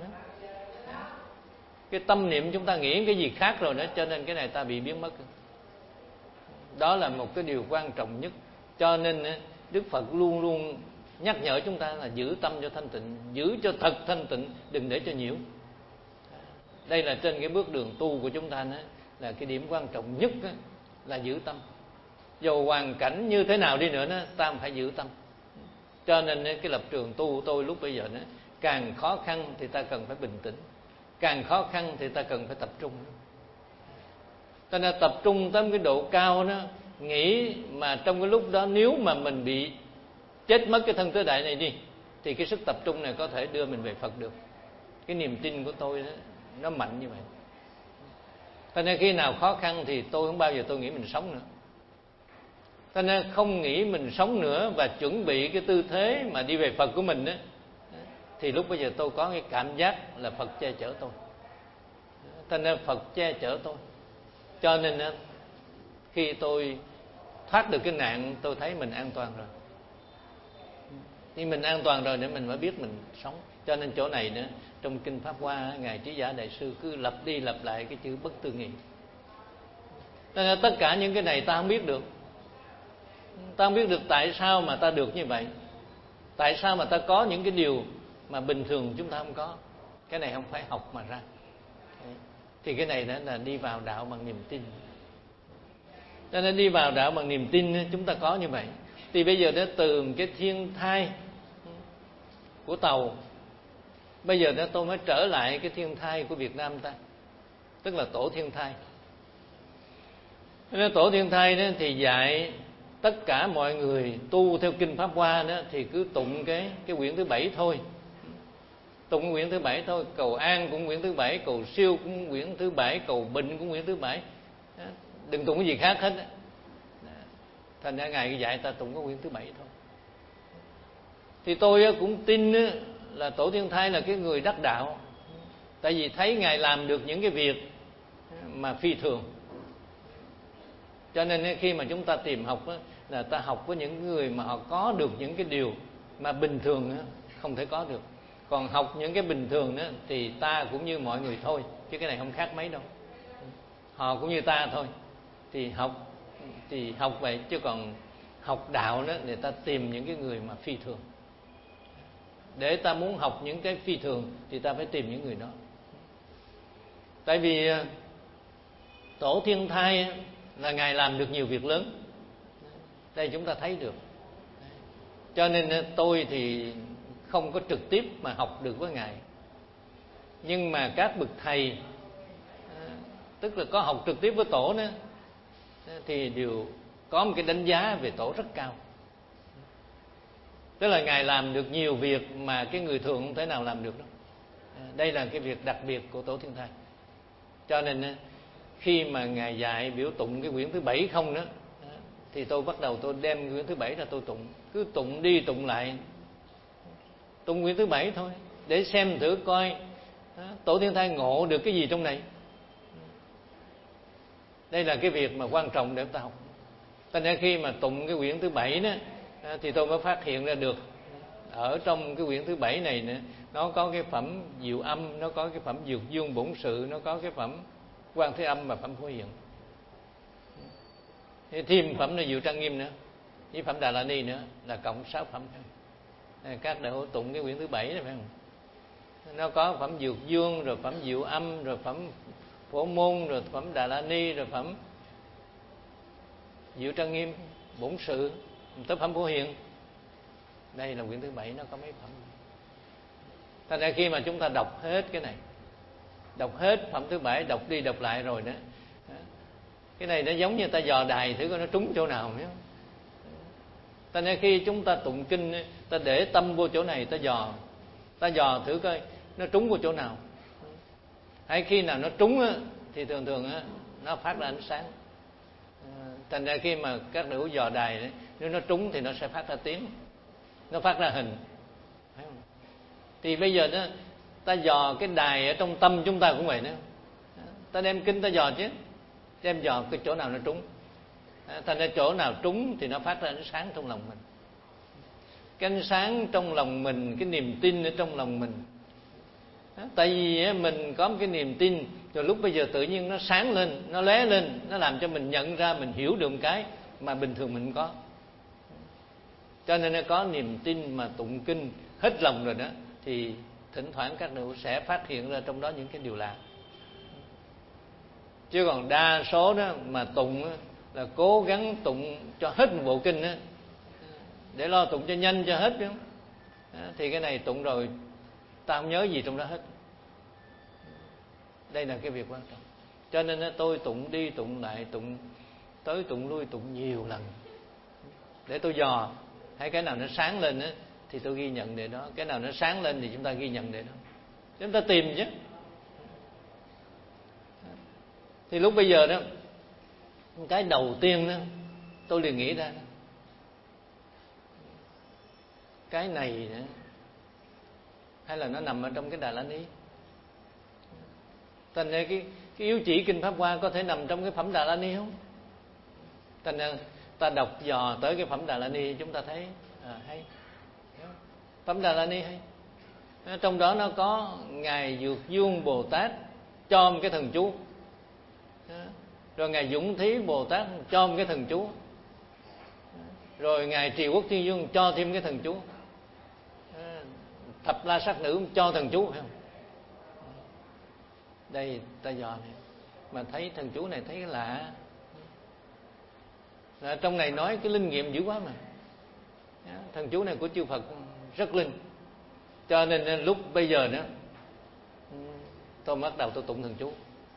Cái tâm niệm chúng ta nghĩ cái gì khác rồi đó, cho nên cái này ta bị biến mất. Đó là một cái điều quan trọng nhất. Cho nên Đức Phật luôn luôn nhắc nhở chúng ta là giữ tâm cho thanh tịnh, giữ cho thật thanh tịnh, đừng để cho nhiễu. Đây là trên cái bước đường tu của chúng ta đó, là cái điểm quan trọng nhất đó, là giữ tâm. Dù hoàn cảnh như thế nào đi nữa đó, ta phải giữ tâm. Cho nên cái lập trường tu của tôi lúc bây giờ đó, càng khó khăn thì ta cần phải bình tĩnh, càng khó khăn thì ta cần phải tập trung. Cho nên tập trung tới cái độ cao đó, nghĩ mà trong cái lúc đó nếu mà mình bị chết mất cái thân tứ đại này đi, thì cái sức tập trung này có thể đưa mình về Phật được. Cái niềm tin của tôi đó, nó mạnh như vậy. Cho nên khi nào khó khăn thì tôi không bao giờ tôi nghĩ mình sống nữa. Cho nên không nghĩ mình sống nữa và chuẩn bị cái tư thế mà đi về Phật của mình đó, thì lúc bây giờ tôi có cái cảm giác là Phật che chở tôi. Cho nên Phật che chở tôi. Cho nên khi tôi thoát được cái nạn, tôi thấy mình an toàn rồi. Khi mình an toàn rồi để mình mới biết mình sống. Cho nên chỗ này nữa, trong Kinh Pháp Hoa, Ngài Trí Giả Đại Sư cứ lặp đi lặp lại cái chữ bất tư nghị. Cho nên tất cả những cái này ta không biết được. Ta không biết được tại sao mà ta được như vậy. Tại sao mà ta có những cái điều mà bình thường chúng ta không có. Cái này không phải học mà ra. Thì cái này đó là đi vào đạo bằng niềm tin. Cho nên đi vào đạo bằng niềm tin chúng ta có như vậy. Thì bây giờ đó, từ cái thiên thai của Tàu, bây giờ đó tôi mới trở lại cái thiên thai của Việt Nam ta, tức là tổ thiên thai. Nên tổ thiên thai đó thì dạy tất cả mọi người tu theo Kinh Pháp Hoa đó thì cứ tụng cái quyển thứ 7 thôi. Tụng quyển thứ 7 thôi. Cầu an cũng quyển thứ 7, cầu siêu cũng quyển thứ 7, cầu bình cũng quyển thứ 7. Đừng tụng cái gì khác hết. Thành ra Ngài dạy ta tụng cái quyển thứ 7 thôi. Thì tôi cũng tin là tổ thiên thai là cái người đắc đạo. Tại vì thấy Ngài làm được những cái việc mà phi thường. Cho nên khi mà chúng ta tìm học là ta học với những người mà họ có được những cái điều mà bình thường không thể có được. Còn học những cái bình thường đó thì ta cũng như mọi người thôi, chứ cái này không khác mấy đâu. Họ cũng như ta thôi. Thì học vậy, chứ còn học đạo đó để ta tìm những cái người mà phi thường. Để ta muốn học những cái phi thường thì ta phải tìm những người đó. Tại vì tổ thiên thai là Ngài làm được nhiều việc lớn. Đây chúng ta thấy được. Cho nên tôi thì không có trực tiếp mà học được với Ngài. Nhưng mà các bậc thầy, tức là có học trực tiếp với tổ nữa, thì đều có một cái đánh giá về tổ rất cao. Tức là Ngài làm được nhiều việc mà cái người thường không thể nào làm được đâu. Đây là cái việc đặc biệt của Tổ Thiên Thai. Cho nên khi mà Ngài dạy biểu tụng cái quyển thứ 7 không đó, thì tôi bắt đầu tôi đem quyển thứ 7 ra tôi tụng. Cứ tụng đi tụng lại, tụng quyển thứ 7 thôi, để xem thử coi Tổ Thiên Thai ngộ được cái gì trong này. Đây là cái việc mà quan trọng để chúng ta học. Cho nên khi mà tụng cái quyển thứ 7 đó, thì tôi mới phát hiện ra được ở trong cái quyển thứ 7 này nữa, nó có cái phẩm diệu âm, nó có cái phẩm dược dương bổn sự, nó có cái phẩm Quan Thế Âm và phẩm Phổ Hiền. Thêm phẩm là Diệu Trang Nghiêm nữa, với phẩm Đà La Ni nữa, là cộng 6 phẩm. Các đại hữu tụng cái quyển thứ 7 này phải không? Nó có phẩm dược dương, rồi phẩm diệu âm, rồi phẩm Phổ Môn, rồi phẩm Đà La Ni, rồi phẩm Diệu Trang Nghiêm, bổn sự, tới phẩm Phổ Hiền. Đây là quyển thứ 7, nó có mấy phẩm. Thành ra khi mà chúng ta đọc hết cái này, đọc hết phẩm thứ 7, đọc đi đọc lại rồi đó, cái này nó giống như ta dò đài thử coi nó trúng chỗ nào nhé. Thành ra khi chúng ta tụng kinh, ta để tâm vô chỗ này, ta dò thử coi nó trúng vô chỗ nào. Hay khi nào nó trúng thì thường thường nó phát ra ánh sáng. Thành ra khi mà các đại hữu dò đài đấy, nếu nó trúng thì nó sẽ phát ra tiếng, nó phát ra hình. Thì bây giờ đó, ta dò cái đài ở trong tâm chúng ta cũng vậy nữa. Ta đem kinh ta dò chứ, đem dò cái chỗ nào nó trúng. Thành ra chỗ nào trúng thì nó phát ra ánh sáng trong lòng mình. Cái ánh sáng trong lòng mình, cái niềm tin ở trong lòng mình. Tại vì mình có một cái niềm tin, rồi lúc bây giờ tự nhiên nó sáng lên, nó lóe lên, nó làm cho mình nhận ra, mình hiểu được một cái mà bình thường mình không có. Cho nên nó có niềm tin mà tụng kinh hết lòng rồi đó, thì thỉnh thoảng các đại hữu sẽ phát hiện ra trong đó những cái điều lạ. Chứ còn đa số đó mà tụng là cố gắng tụng cho hết một bộ kinh đó, để lo tụng cho nhanh cho hết đó. Thì cái này tụng rồi ta không nhớ gì trong đó hết. Đây là cái việc quan trọng. Cho nên tôi tụng đi tụng lại, tụng tới tụng lui, tụng nhiều lần để tôi dò. Hay cái nào nó sáng lên thì tôi ghi nhận để đó. Cái nào nó sáng lên thì chúng ta ghi nhận để đó. Chúng ta tìm chứ. Thì lúc bây giờ đó, cái đầu tiên đó tôi liền nghĩ ra đó, cái này đó, hay là nó nằm ở trong cái Đà La Ni. Thành ra cái yếu chỉ kinh Pháp Hoa có thể nằm trong cái phẩm Đà La Ni không? Thành ra ta đọc dò tới cái phẩm Đà La Ni, chúng ta thấy hay. Phẩm Đà La Ni hay. Trong đó nó có Ngài Dược Dương Bồ Tát cho một cái thần chú, rồi Ngài Dũng Thí Bồ Tát cho một cái thần chú, rồi Ngài Trì Quốc Thiên Dương cho thêm cái thần chú, Thập La Sát Nữ cho thần chú, phải không? Đây ta dò này mà thấy thần chú này thấy cái lạ. Trong này nói cái linh nghiệm dữ quá mà. Thần chú này của chư Phật rất linh. Cho nên lúc bây giờ nữa tôi bắt đầu tôi tụng thần chú.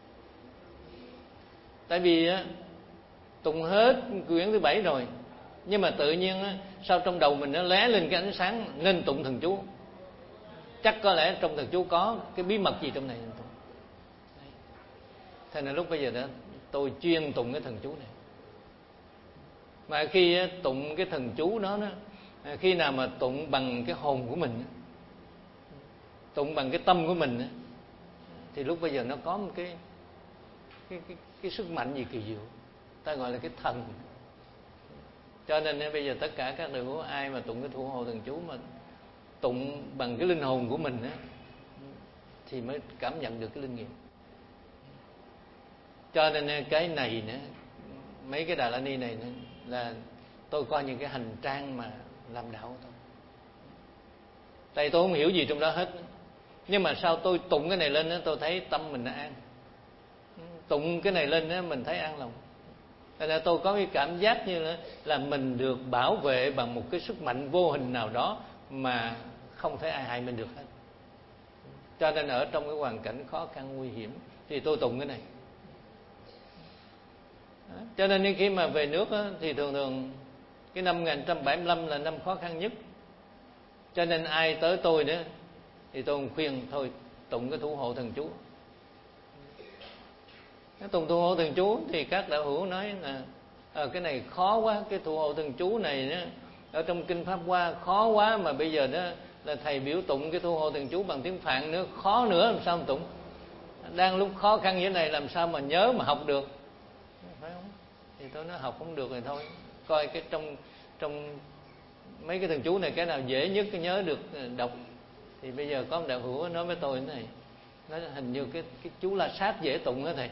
Tại vì tụng hết quyển thứ 7 rồi, nhưng mà tự nhiên sao trong đầu mình nó lóe lên cái ánh sáng nên tụng thần chú. Chắc có lẽ trong thần chú có cái bí mật gì trong này. Thế nên lúc bây giờ đó tôi chuyên tụng cái thần chú này. Mà khi tụng cái thần chú đó, khi nào mà tụng bằng cái hồn của mình, tụng bằng cái tâm của mình, thì lúc bây giờ nó có một cái sức mạnh gì kỳ diệu, ta gọi là cái thần. Cho nên bây giờ tất cả các đại hữu ai mà tụng cái thủ hộ thần chú mà tụng bằng cái linh hồn của mình thì mới cảm nhận được cái linh nghiệm. Cho nên cái này nữa, mấy cái Đà La Ni này nữa, là tôi coi những cái hành trang mà làm đạo thôi. Tại tôi không hiểu gì trong đó hết, nhưng mà sao tôi tụng cái này lên tôi thấy tâm mình nó an. Tụng cái này lên mình thấy an lòng. Thành ra tôi có cái cảm giác như là mình được bảo vệ bằng một cái sức mạnh vô hình nào đó mà không thể ai hại mình được hết. Cho nên ở trong cái hoàn cảnh khó khăn nguy hiểm thì tôi tụng cái này. Cho nên khi mà về nước á, thì thường thường cái năm 1975 là năm khó khăn nhất. Cho nên ai tới tôi đó thì tôi cũng khuyên thôi tụng cái thủ hộ thần chú. Cái tụng thủ hộ thần chú thì các đạo hữu nói là cái này khó quá, cái thủ hộ thần chú này đó, ở trong kinh Pháp Hoa khó quá, mà bây giờ đó là thầy biểu tụng cái thủ hộ thần chú bằng tiếng Phạn nữa, khó nữa, làm sao mà tụng? Đang lúc khó khăn như thế này làm sao mà nhớ mà học được, phải không? Thì tôi nói học không được rồi thôi, coi cái trong mấy cái thần chú này cái nào dễ nhất nhớ được đọc. Thì bây giờ có một đạo hữu nói với tôi thế này, nói hình như cái chú La Sát dễ tụng đó thầy,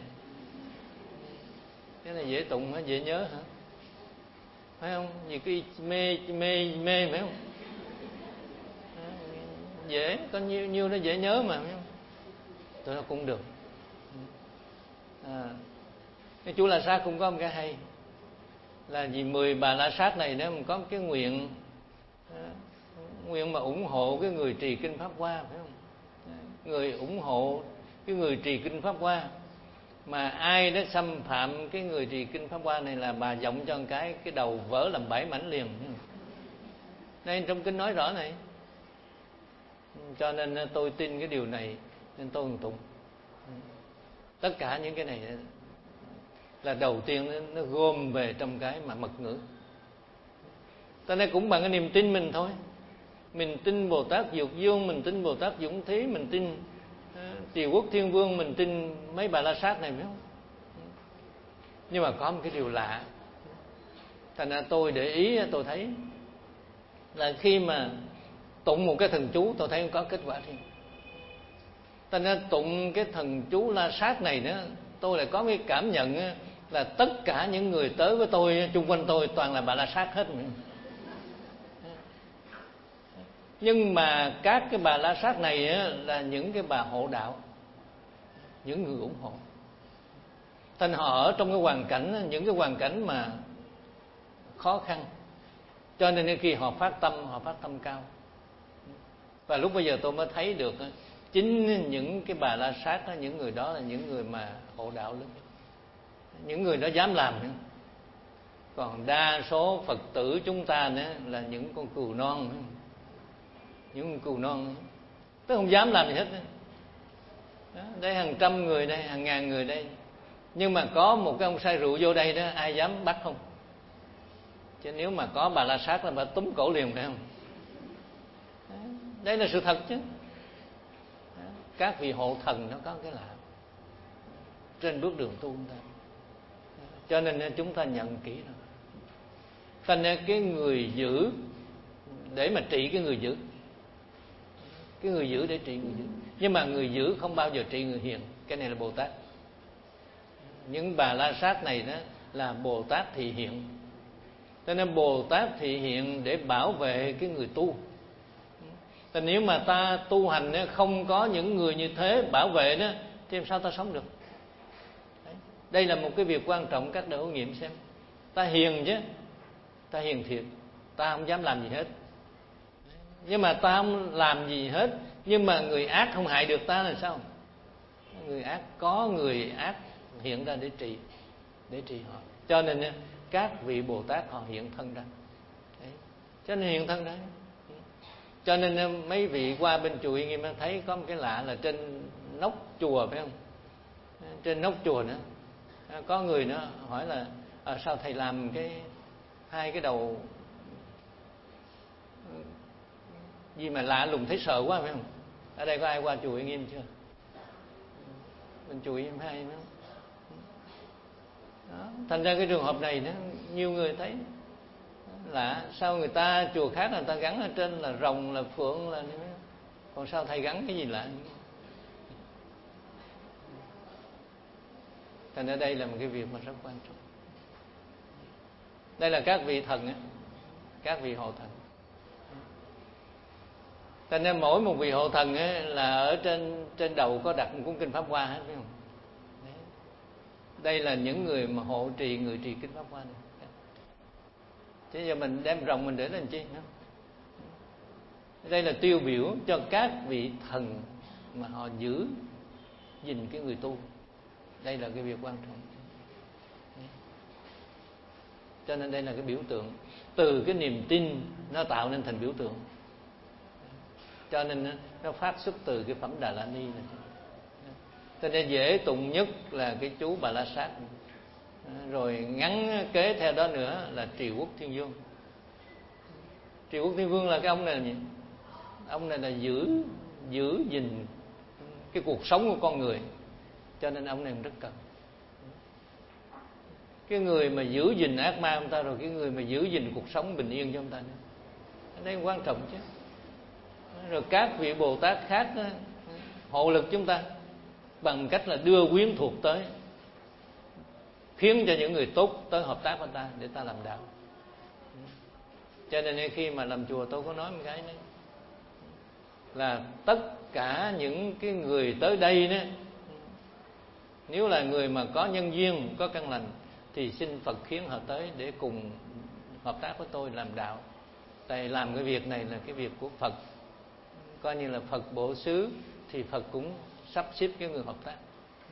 cái này dễ tụng hả, dễ nhớ hả, phải không? Vì cái mê phải không? Dễ, có nhiêu nó dễ nhớ mà, phải không? Tôi nói cũng được. Cái chú La Sát cũng có một cái hay là vì 10 bà La Sát này đó có một cái nguyện mà ủng hộ cái người trì kinh Pháp Hoa, phải không? Người ủng hộ cái người trì kinh Pháp Hoa, mà ai đó xâm phạm cái người trì kinh Pháp Hoa này là bà giọng cho một cái đầu vỡ làm 7 mảnh liền. Nên trong kinh nói rõ này. Cho nên tôi tin cái điều này nên tôi tụng. Tất cả những cái này là đầu tiên nó gom về trong cái mà mật ngữ. Cho nên cũng bằng cái niềm tin mình thôi. Mình tin Bồ Tát Dục Dương, mình tin Bồ Tát Dũng Thí, mình tin Trì Quốc Thiên Vương, mình tin mấy bà La Sát này, phải không? Nhưng mà có một cái điều lạ. Thành ra tôi để ý, tôi thấy là khi mà tụng một cái thần chú, tôi thấy không có kết quả riêng. Thành ra tụng cái thần chú La Sát này nữa, tôi lại có cái cảm nhận là tất cả những người tới với tôi, chung quanh tôi toàn là bà La Sát hết. Nhưng mà các cái bà La Sát này là những cái bà hộ đạo, những người ủng hộ. Thành họ ở trong cái hoàn cảnh, những cái hoàn cảnh mà khó khăn, cho nên khi họ phát tâm cao. Và lúc bây giờ tôi mới thấy được chính những cái bà La Sát đó, những người đó là những người mà hộ đạo lớn, những người đó dám làm nữa. Còn đa số Phật tử chúng ta nữa là những con cừu non nữa. Những con cừu non tôi không dám làm gì hết đó. Đây hàng trăm người đây, hàng ngàn người đây, nhưng mà có một cái ông say rượu vô đây đó, ai dám bắt không? Chứ nếu mà có bà La Sát là bà túm cổ liền, phải không? Đây là sự thật chứ. Các vị hộ thần nó có cái lạ trên bước đường tu chúng ta, cho nên chúng ta nhận kỹ rồi. Thành ra cái người giữ để mà trị cái người giữ, cái người giữ để trị người giữ. Nhưng mà người giữ không bao giờ trị người hiền. Cái này là Bồ Tát. Những bà La Sát này đó là Bồ Tát thị hiện. Cho nên Bồ Tát thị hiện để bảo vệ cái người tu. Thì nếu mà ta tu hành không có những người như thế bảo vệ đó, thì làm sao ta sống được? Đây là một cái việc quan trọng, các đạo hữu nghiệm xem. Ta hiền chứ, ta hiền thiệt, ta không dám làm gì hết. Nhưng mà ta không làm gì hết, nhưng mà người ác không hại được ta là sao? Người ác, có người ác hiện ra để trị họ. Cho nên các vị Bồ Tát họ hiện thân ra. Đấy. Cho nên hiện thân ra. Cho nên mấy vị qua bên chùa Uy Nghiêm thấy có một cái lạ là trên nóc chùa, phải không? Trên nóc chùa nữa có người nữa hỏi là sao thầy làm hai cái đầu gì mà lạ lùng thấy sợ quá, phải không? Ở đây có ai qua chùa Uy Nghiêm chưa? Bên chùa Uy Nghiêm hay nữa. Đó. Thành ra cái trường hợp này đó, nhiều người thấy lạ, sao người ta chùa khác người ta gắn ở trên là rồng, là phượng, là còn sao thầy gắn cái gì lạ? Thành ra đây là một cái việc mà rất quan trọng. Đây là các vị thần á, các vị hộ thần. Thành ra mỗi một vị hộ thần ấy là ở trên đầu có đặt một cuốn kinh Pháp Hoa hết, phải không? Đấy. Đây là những người mà hộ trì, người trì kinh Pháp Hoa này. Chứ giờ mình đem rồng mình để làm chi nữa? Đây là tiêu biểu cho các vị thần mà họ giữ gìn cái người tu. Đây là cái việc quan trọng. Cho nên đây là cái biểu tượng. Từ cái niềm tin nó tạo nên thành biểu tượng. Cho nên nó phát xuất từ cái phẩm Đà La Ni này. Cho nên dễ tụng nhất là cái chú Bà La Sát. Rồi ngắn kế theo đó nữa là Trì Quốc Thiên Vương. Trì Quốc Thiên Vương là cái ông này là gì? Ông này là giữ gìn cái cuộc sống của con người. Cho nên ông này rất cần. Cái người mà giữ gìn ác ma ông ta, rồi cái người mà giữ gìn cuộc sống bình yên cho ông ta nữa. Đây quan trọng chứ. Rồi các vị Bồ Tát khác đó, hộ lực chúng ta bằng cách là đưa quyến thuộc tới, khiến cho những người tốt tới hợp tác với ta để ta làm đạo. Cho nên khi mà làm chùa tôi có nói một cái này, là tất cả những cái người tới đây đó, nếu là người mà có nhân duyên, có căn lành, thì xin Phật khiến họ tới để cùng hợp tác với tôi làm đạo. Tại làm cái việc này là cái việc của Phật, coi như là Phật bổ xứ, thì Phật cũng sắp xếp cái người hợp tác.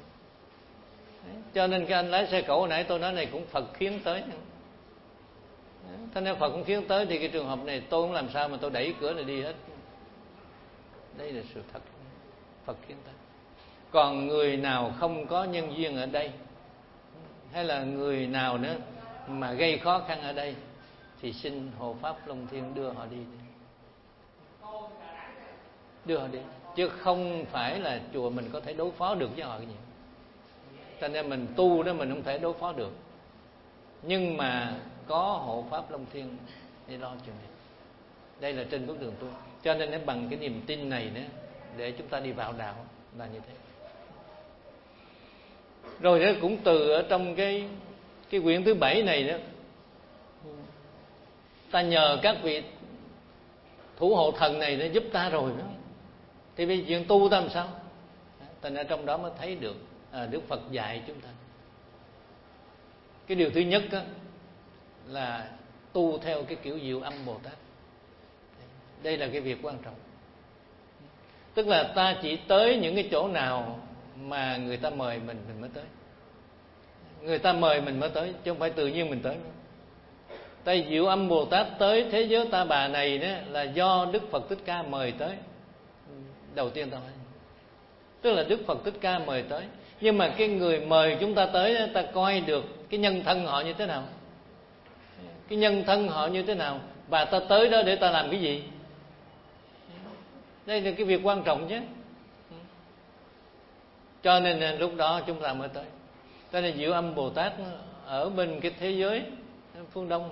Cho nên cái anh lái xe cẩu hồi nãy tôi nói này cũng Phật khiến tới. Thế nếu Phật cũng khiến tới thì cái trường hợp này tôi không làm sao mà tôi đẩy cửa này đi hết. Đây là sự thật, Phật khiến tới. Còn người nào không có nhân duyên ở đây, hay là người nào nữa mà gây khó khăn ở đây, thì xin Hộ Pháp Long Thiên đưa họ đi. Đưa họ đi. Chứ không phải là chùa mình có thể đối phó được với họ cái gì. Cho nên mình tu đó mình không thể đối phó được. Nhưng mà có Hộ Pháp Long Thiên để lo chuyện này. Đây là trên bước đường tu. Cho nên nó bằng cái niềm tin này nữa để chúng ta đi vào đạo là như thế. Rồi đó cũng từ ở trong cái quyển thứ 7 này đó, ta nhờ các vị thủ hộ thần này nó giúp ta rồi đó. Thì bây giờ tu ta làm sao? Thành ra trong đó mới thấy được Đức Phật dạy chúng ta. Cái điều thứ nhất đó, là tu theo cái kiểu Diệu Âm Bồ Tát. Đây là cái việc quan trọng. Tức là ta chỉ tới những cái chỗ nào mà người ta mời mình mới tới. Người ta mời mình mới tới, chứ không phải tự nhiên mình tới. Tại Diệu Âm Bồ Tát tới thế giới Ta Bà này đó, là do Đức Phật Thích Ca mời tới. Đầu tiên ta nói, tức là Đức Phật Thích Ca mời tới. Nhưng mà cái người mời chúng ta tới đó, ta coi được cái nhân thân họ như thế nào. Cái nhân thân họ như thế nào, và ta tới đó để ta làm cái gì. Đây là cái việc quan trọng chứ. Cho nên lúc đó chúng ta mới tới. Cho nên Diệu Âm Bồ Tát ở bên cái thế giới phương Đông.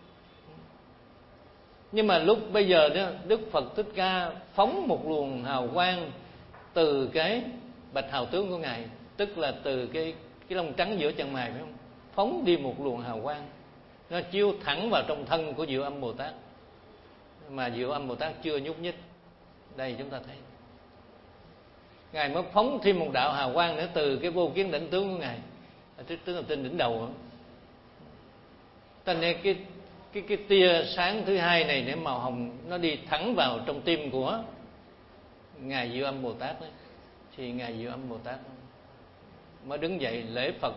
Nhưng mà lúc bây giờ đó, Đức Phật Thích Ca phóng một luồng hào quang từ cái bạch hào tướng của Ngài, tức là từ cái lông trắng giữa chân mày, phải không? Phóng đi một luồng hào quang, nó chiếu thẳng vào trong thân của Diệu Âm Bồ Tát, mà Diệu Âm Bồ Tát chưa nhúc nhích. Đây chúng ta thấy Ngài mới phóng thêm một đạo hào quang nữa từ cái vô kiến đỉnh tướng của Ngài, tức là trên đỉnh đầu. Cho nên cái tia sáng thứ hai này để màu hồng nó đi thẳng vào trong tim của Ngài Diệu Âm Bồ Tát đấy. Thì Ngài Diệu Âm Bồ Tát mới đứng dậy lễ Phật: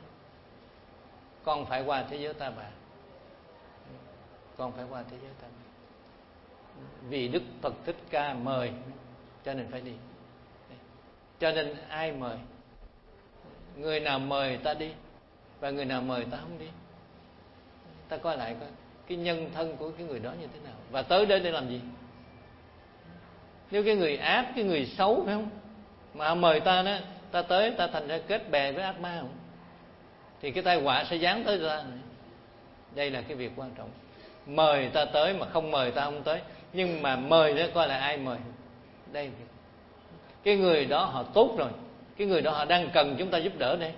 con phải qua thế giới Ta Bà, con phải qua thế giới Ta Bà. Vì Đức Phật Thích Ca mời cho nên phải đi. Cho nên ai mời, người nào mời ta đi, và người nào mời ta không đi. Ta coi lại coi cái nhân thân của cái người đó như thế nào, và tới đây để làm gì. Nếu cái người ác, cái người xấu, phải không, mà mời ta đó, ta tới ta thành ra kết bè với ác ma không, thì cái tai họa sẽ giáng tới ta. Đây là cái việc quan trọng. Mời ta tới mà không mời ta không tới. Nhưng mà mời đó coi là ai mời. Đây, cái người đó họ tốt rồi, cái người đó họ đang cần chúng ta giúp đỡ đây.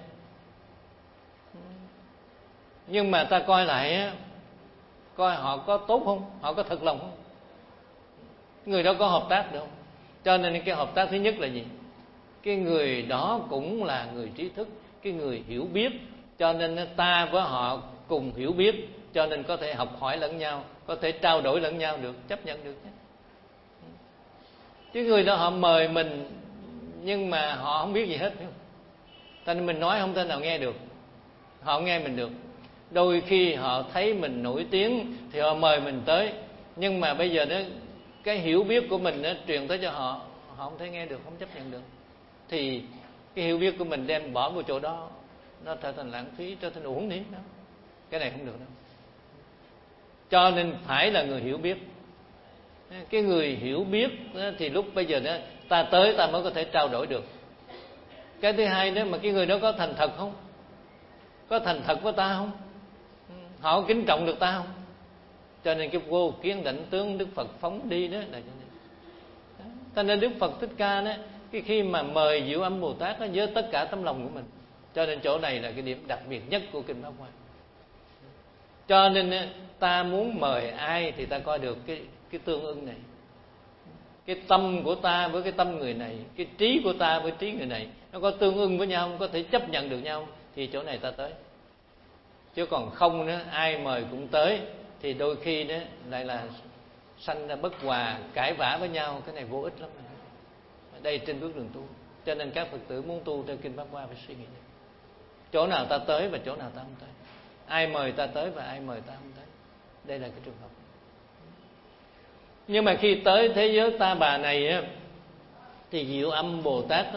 Nhưng mà ta coi lại, coi họ có tốt không, họ có thật lòng không, người đó có hợp tác được không. Cho nên cái hợp tác thứ nhất là gì? Cái người đó cũng là người trí thức, cái người hiểu biết, cho nên ta với họ cùng hiểu biết, cho nên có thể học hỏi lẫn nhau, có thể trao đổi lẫn nhau được, chấp nhận được chứ. Chứ người đó họ mời mình nhưng mà họ không biết gì hết, phải không? Cho nên mình nói không thể nào nghe được, họ không nghe mình được. Đôi khi họ thấy mình nổi tiếng thì họ mời mình tới, nhưng mà bây giờ đó cái hiểu biết của mình nó truyền tới cho họ, họ không thể nghe được, không chấp nhận được, thì cái hiểu biết của mình đem bỏ vào chỗ đó, nó trở thành lãng phí, trở thành uổng điểm đó. Cái này không được đâu. Cho nên phải là người hiểu biết. Cái người hiểu biết thì lúc bây giờ đó ta tới ta mới có thể trao đổi được. Cái thứ hai đó, mà cái người đó có thành thật không? Có thành thật với ta không? Họ có kính trọng được ta không? Cho nên cái vô kiến đảnh tướng Đức Phật phóng đi đó là cho nên. Cho nên Đức Phật Thích Ca đó, cái khi mà mời Diệu Âm Bồ Tát đó, với tất cả tấm lòng của mình. Cho nên chỗ này là cái điểm đặc biệt nhất của Kinh Pháp Hoa. Cho nên ta muốn mời ai thì ta coi được cái tương ưng này. Cái tâm của ta với cái tâm người này, cái trí của ta với trí người này, nó có tương ưng với nhau không, có thể chấp nhận được nhau không, thì chỗ này ta tới. Chứ còn không nữa, ai mời cũng tới thì đôi khi đó lại là sanh ra bất hòa, cãi vã với nhau. Cái này vô ích lắm. Đây trên bước đường tu. Cho nên các Phật tử muốn tu theo Kinh Pháp Hoa phải suy nghĩ này. Chỗ nào ta tới và chỗ nào ta không tới, ai mời ta tới và ai mời ta không tới. Đây là cái trường hợp. Nhưng mà khi tới thế giới ta bà này á, thì Diệu Âm Bồ Tát đó,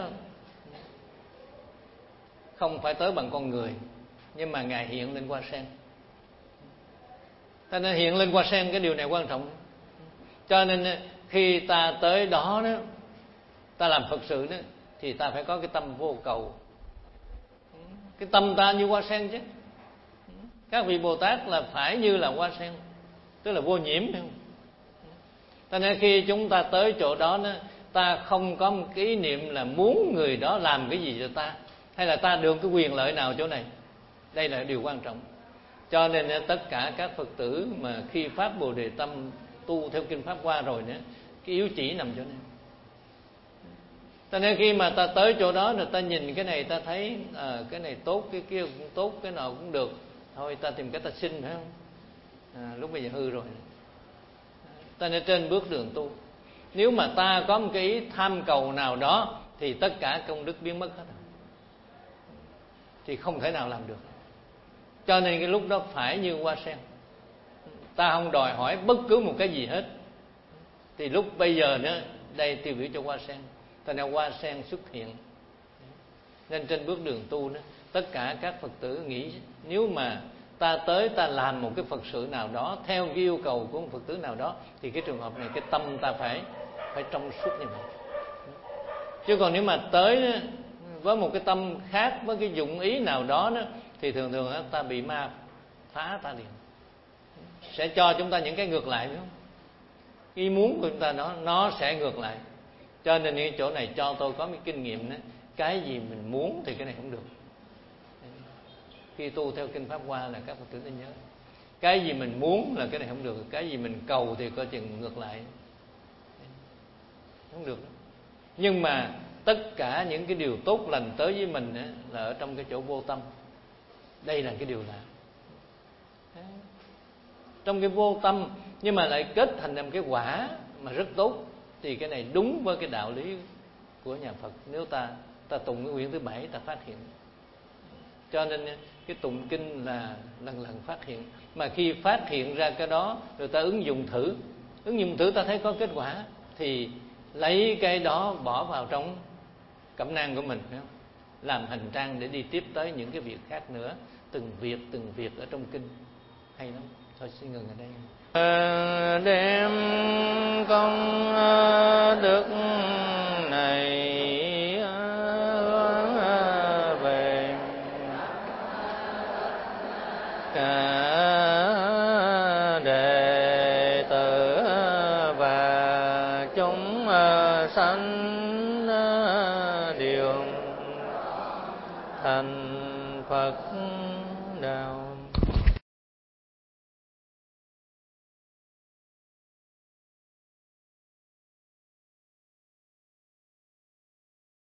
không phải tới bằng con người, nhưng mà Ngài hiện lên hoa sen. Ta nên hiện lên hoa sen, cái điều này quan trọng. Cho nên khi ta tới đó đó, ta làm Phật sự đó, thì ta phải có cái tâm vô cầu. Cái tâm ta như hoa sen chứ. Các vị Bồ Tát là phải như là hoa sen, tức là vô nhiễm, phải không? Cho nên khi chúng ta tới chỗ đó, ta không có một cái ý niệm là muốn người đó làm cái gì cho ta, hay là ta được cái quyền lợi nào chỗ này. Đây là điều quan trọng. Cho nên tất cả các Phật tử mà khi phát Bồ Đề Tâm tu theo Kinh Pháp Hoa rồi nữa, cái yếu chỉ nằm chỗ này. Cho nên khi mà ta tới chỗ đó rồi ta nhìn cái này, ta thấy cái này tốt, cái kia cũng tốt, cái nào cũng được, thôi ta tìm cách ta xin, phải không? Lúc bây giờ hư rồi. Ta nên trên bước đường tu, nếu mà ta có một cái ý tham cầu nào đó thì tất cả công đức biến mất hết, thì không thể nào làm được. Cho nên cái lúc đó phải như hoa sen, ta không đòi hỏi bất cứ một cái gì hết, thì lúc bây giờ nữa đây tiêu biểu cho hoa sen. Thành ra hoa sen xuất hiện. Nên trên bước đường tu đó, tất cả các Phật tử nghĩ, nếu mà ta tới ta làm một cái Phật sự nào đó theo cái yêu cầu của một Phật tử nào đó, thì cái trường hợp này cái tâm ta phải trong suốt như vậy. Chứ còn nếu mà tới với một cái tâm khác, với cái dụng ý nào đó, thì thường thường ta bị ma phá ta liền, sẽ cho chúng ta những cái ngược lại, phải không? Ý muốn của chúng ta nó sẽ ngược lại. Cho nên cái chỗ này cho tôi có một kinh nghiệm đó, cái gì mình muốn thì cái này không được. Khi tu theo Kinh Pháp Hoa là các Phật tử nên nhớ, cái gì mình muốn là cái này không được, cái gì mình cầu thì coi chừng ngược lại, không được. Nhưng mà tất cả những cái điều tốt lành tới với mình là ở trong cái chỗ vô tâm. Đây là cái điều lạ. Trong cái vô tâm nhưng mà lại kết thành một cái quả mà rất tốt, thì cái này đúng với cái đạo lý của nhà Phật. Nếu ta tụng cái quyển thứ 7 ta phát hiện. Cho nên cái tụng kinh là lần lần phát hiện. Mà khi phát hiện ra cái đó rồi ta ứng dụng thử ta thấy có kết quả, thì lấy cái đó bỏ vào trong cẩm nang của mình, phải không? Làm hành trang để đi tiếp tới những cái việc khác nữa, từng việc ở trong kinh hay lắm. Thôi xin ngừng ở đây. Đem công đức này về cả đệ tử và chúng sanh đều thành Phật đạo.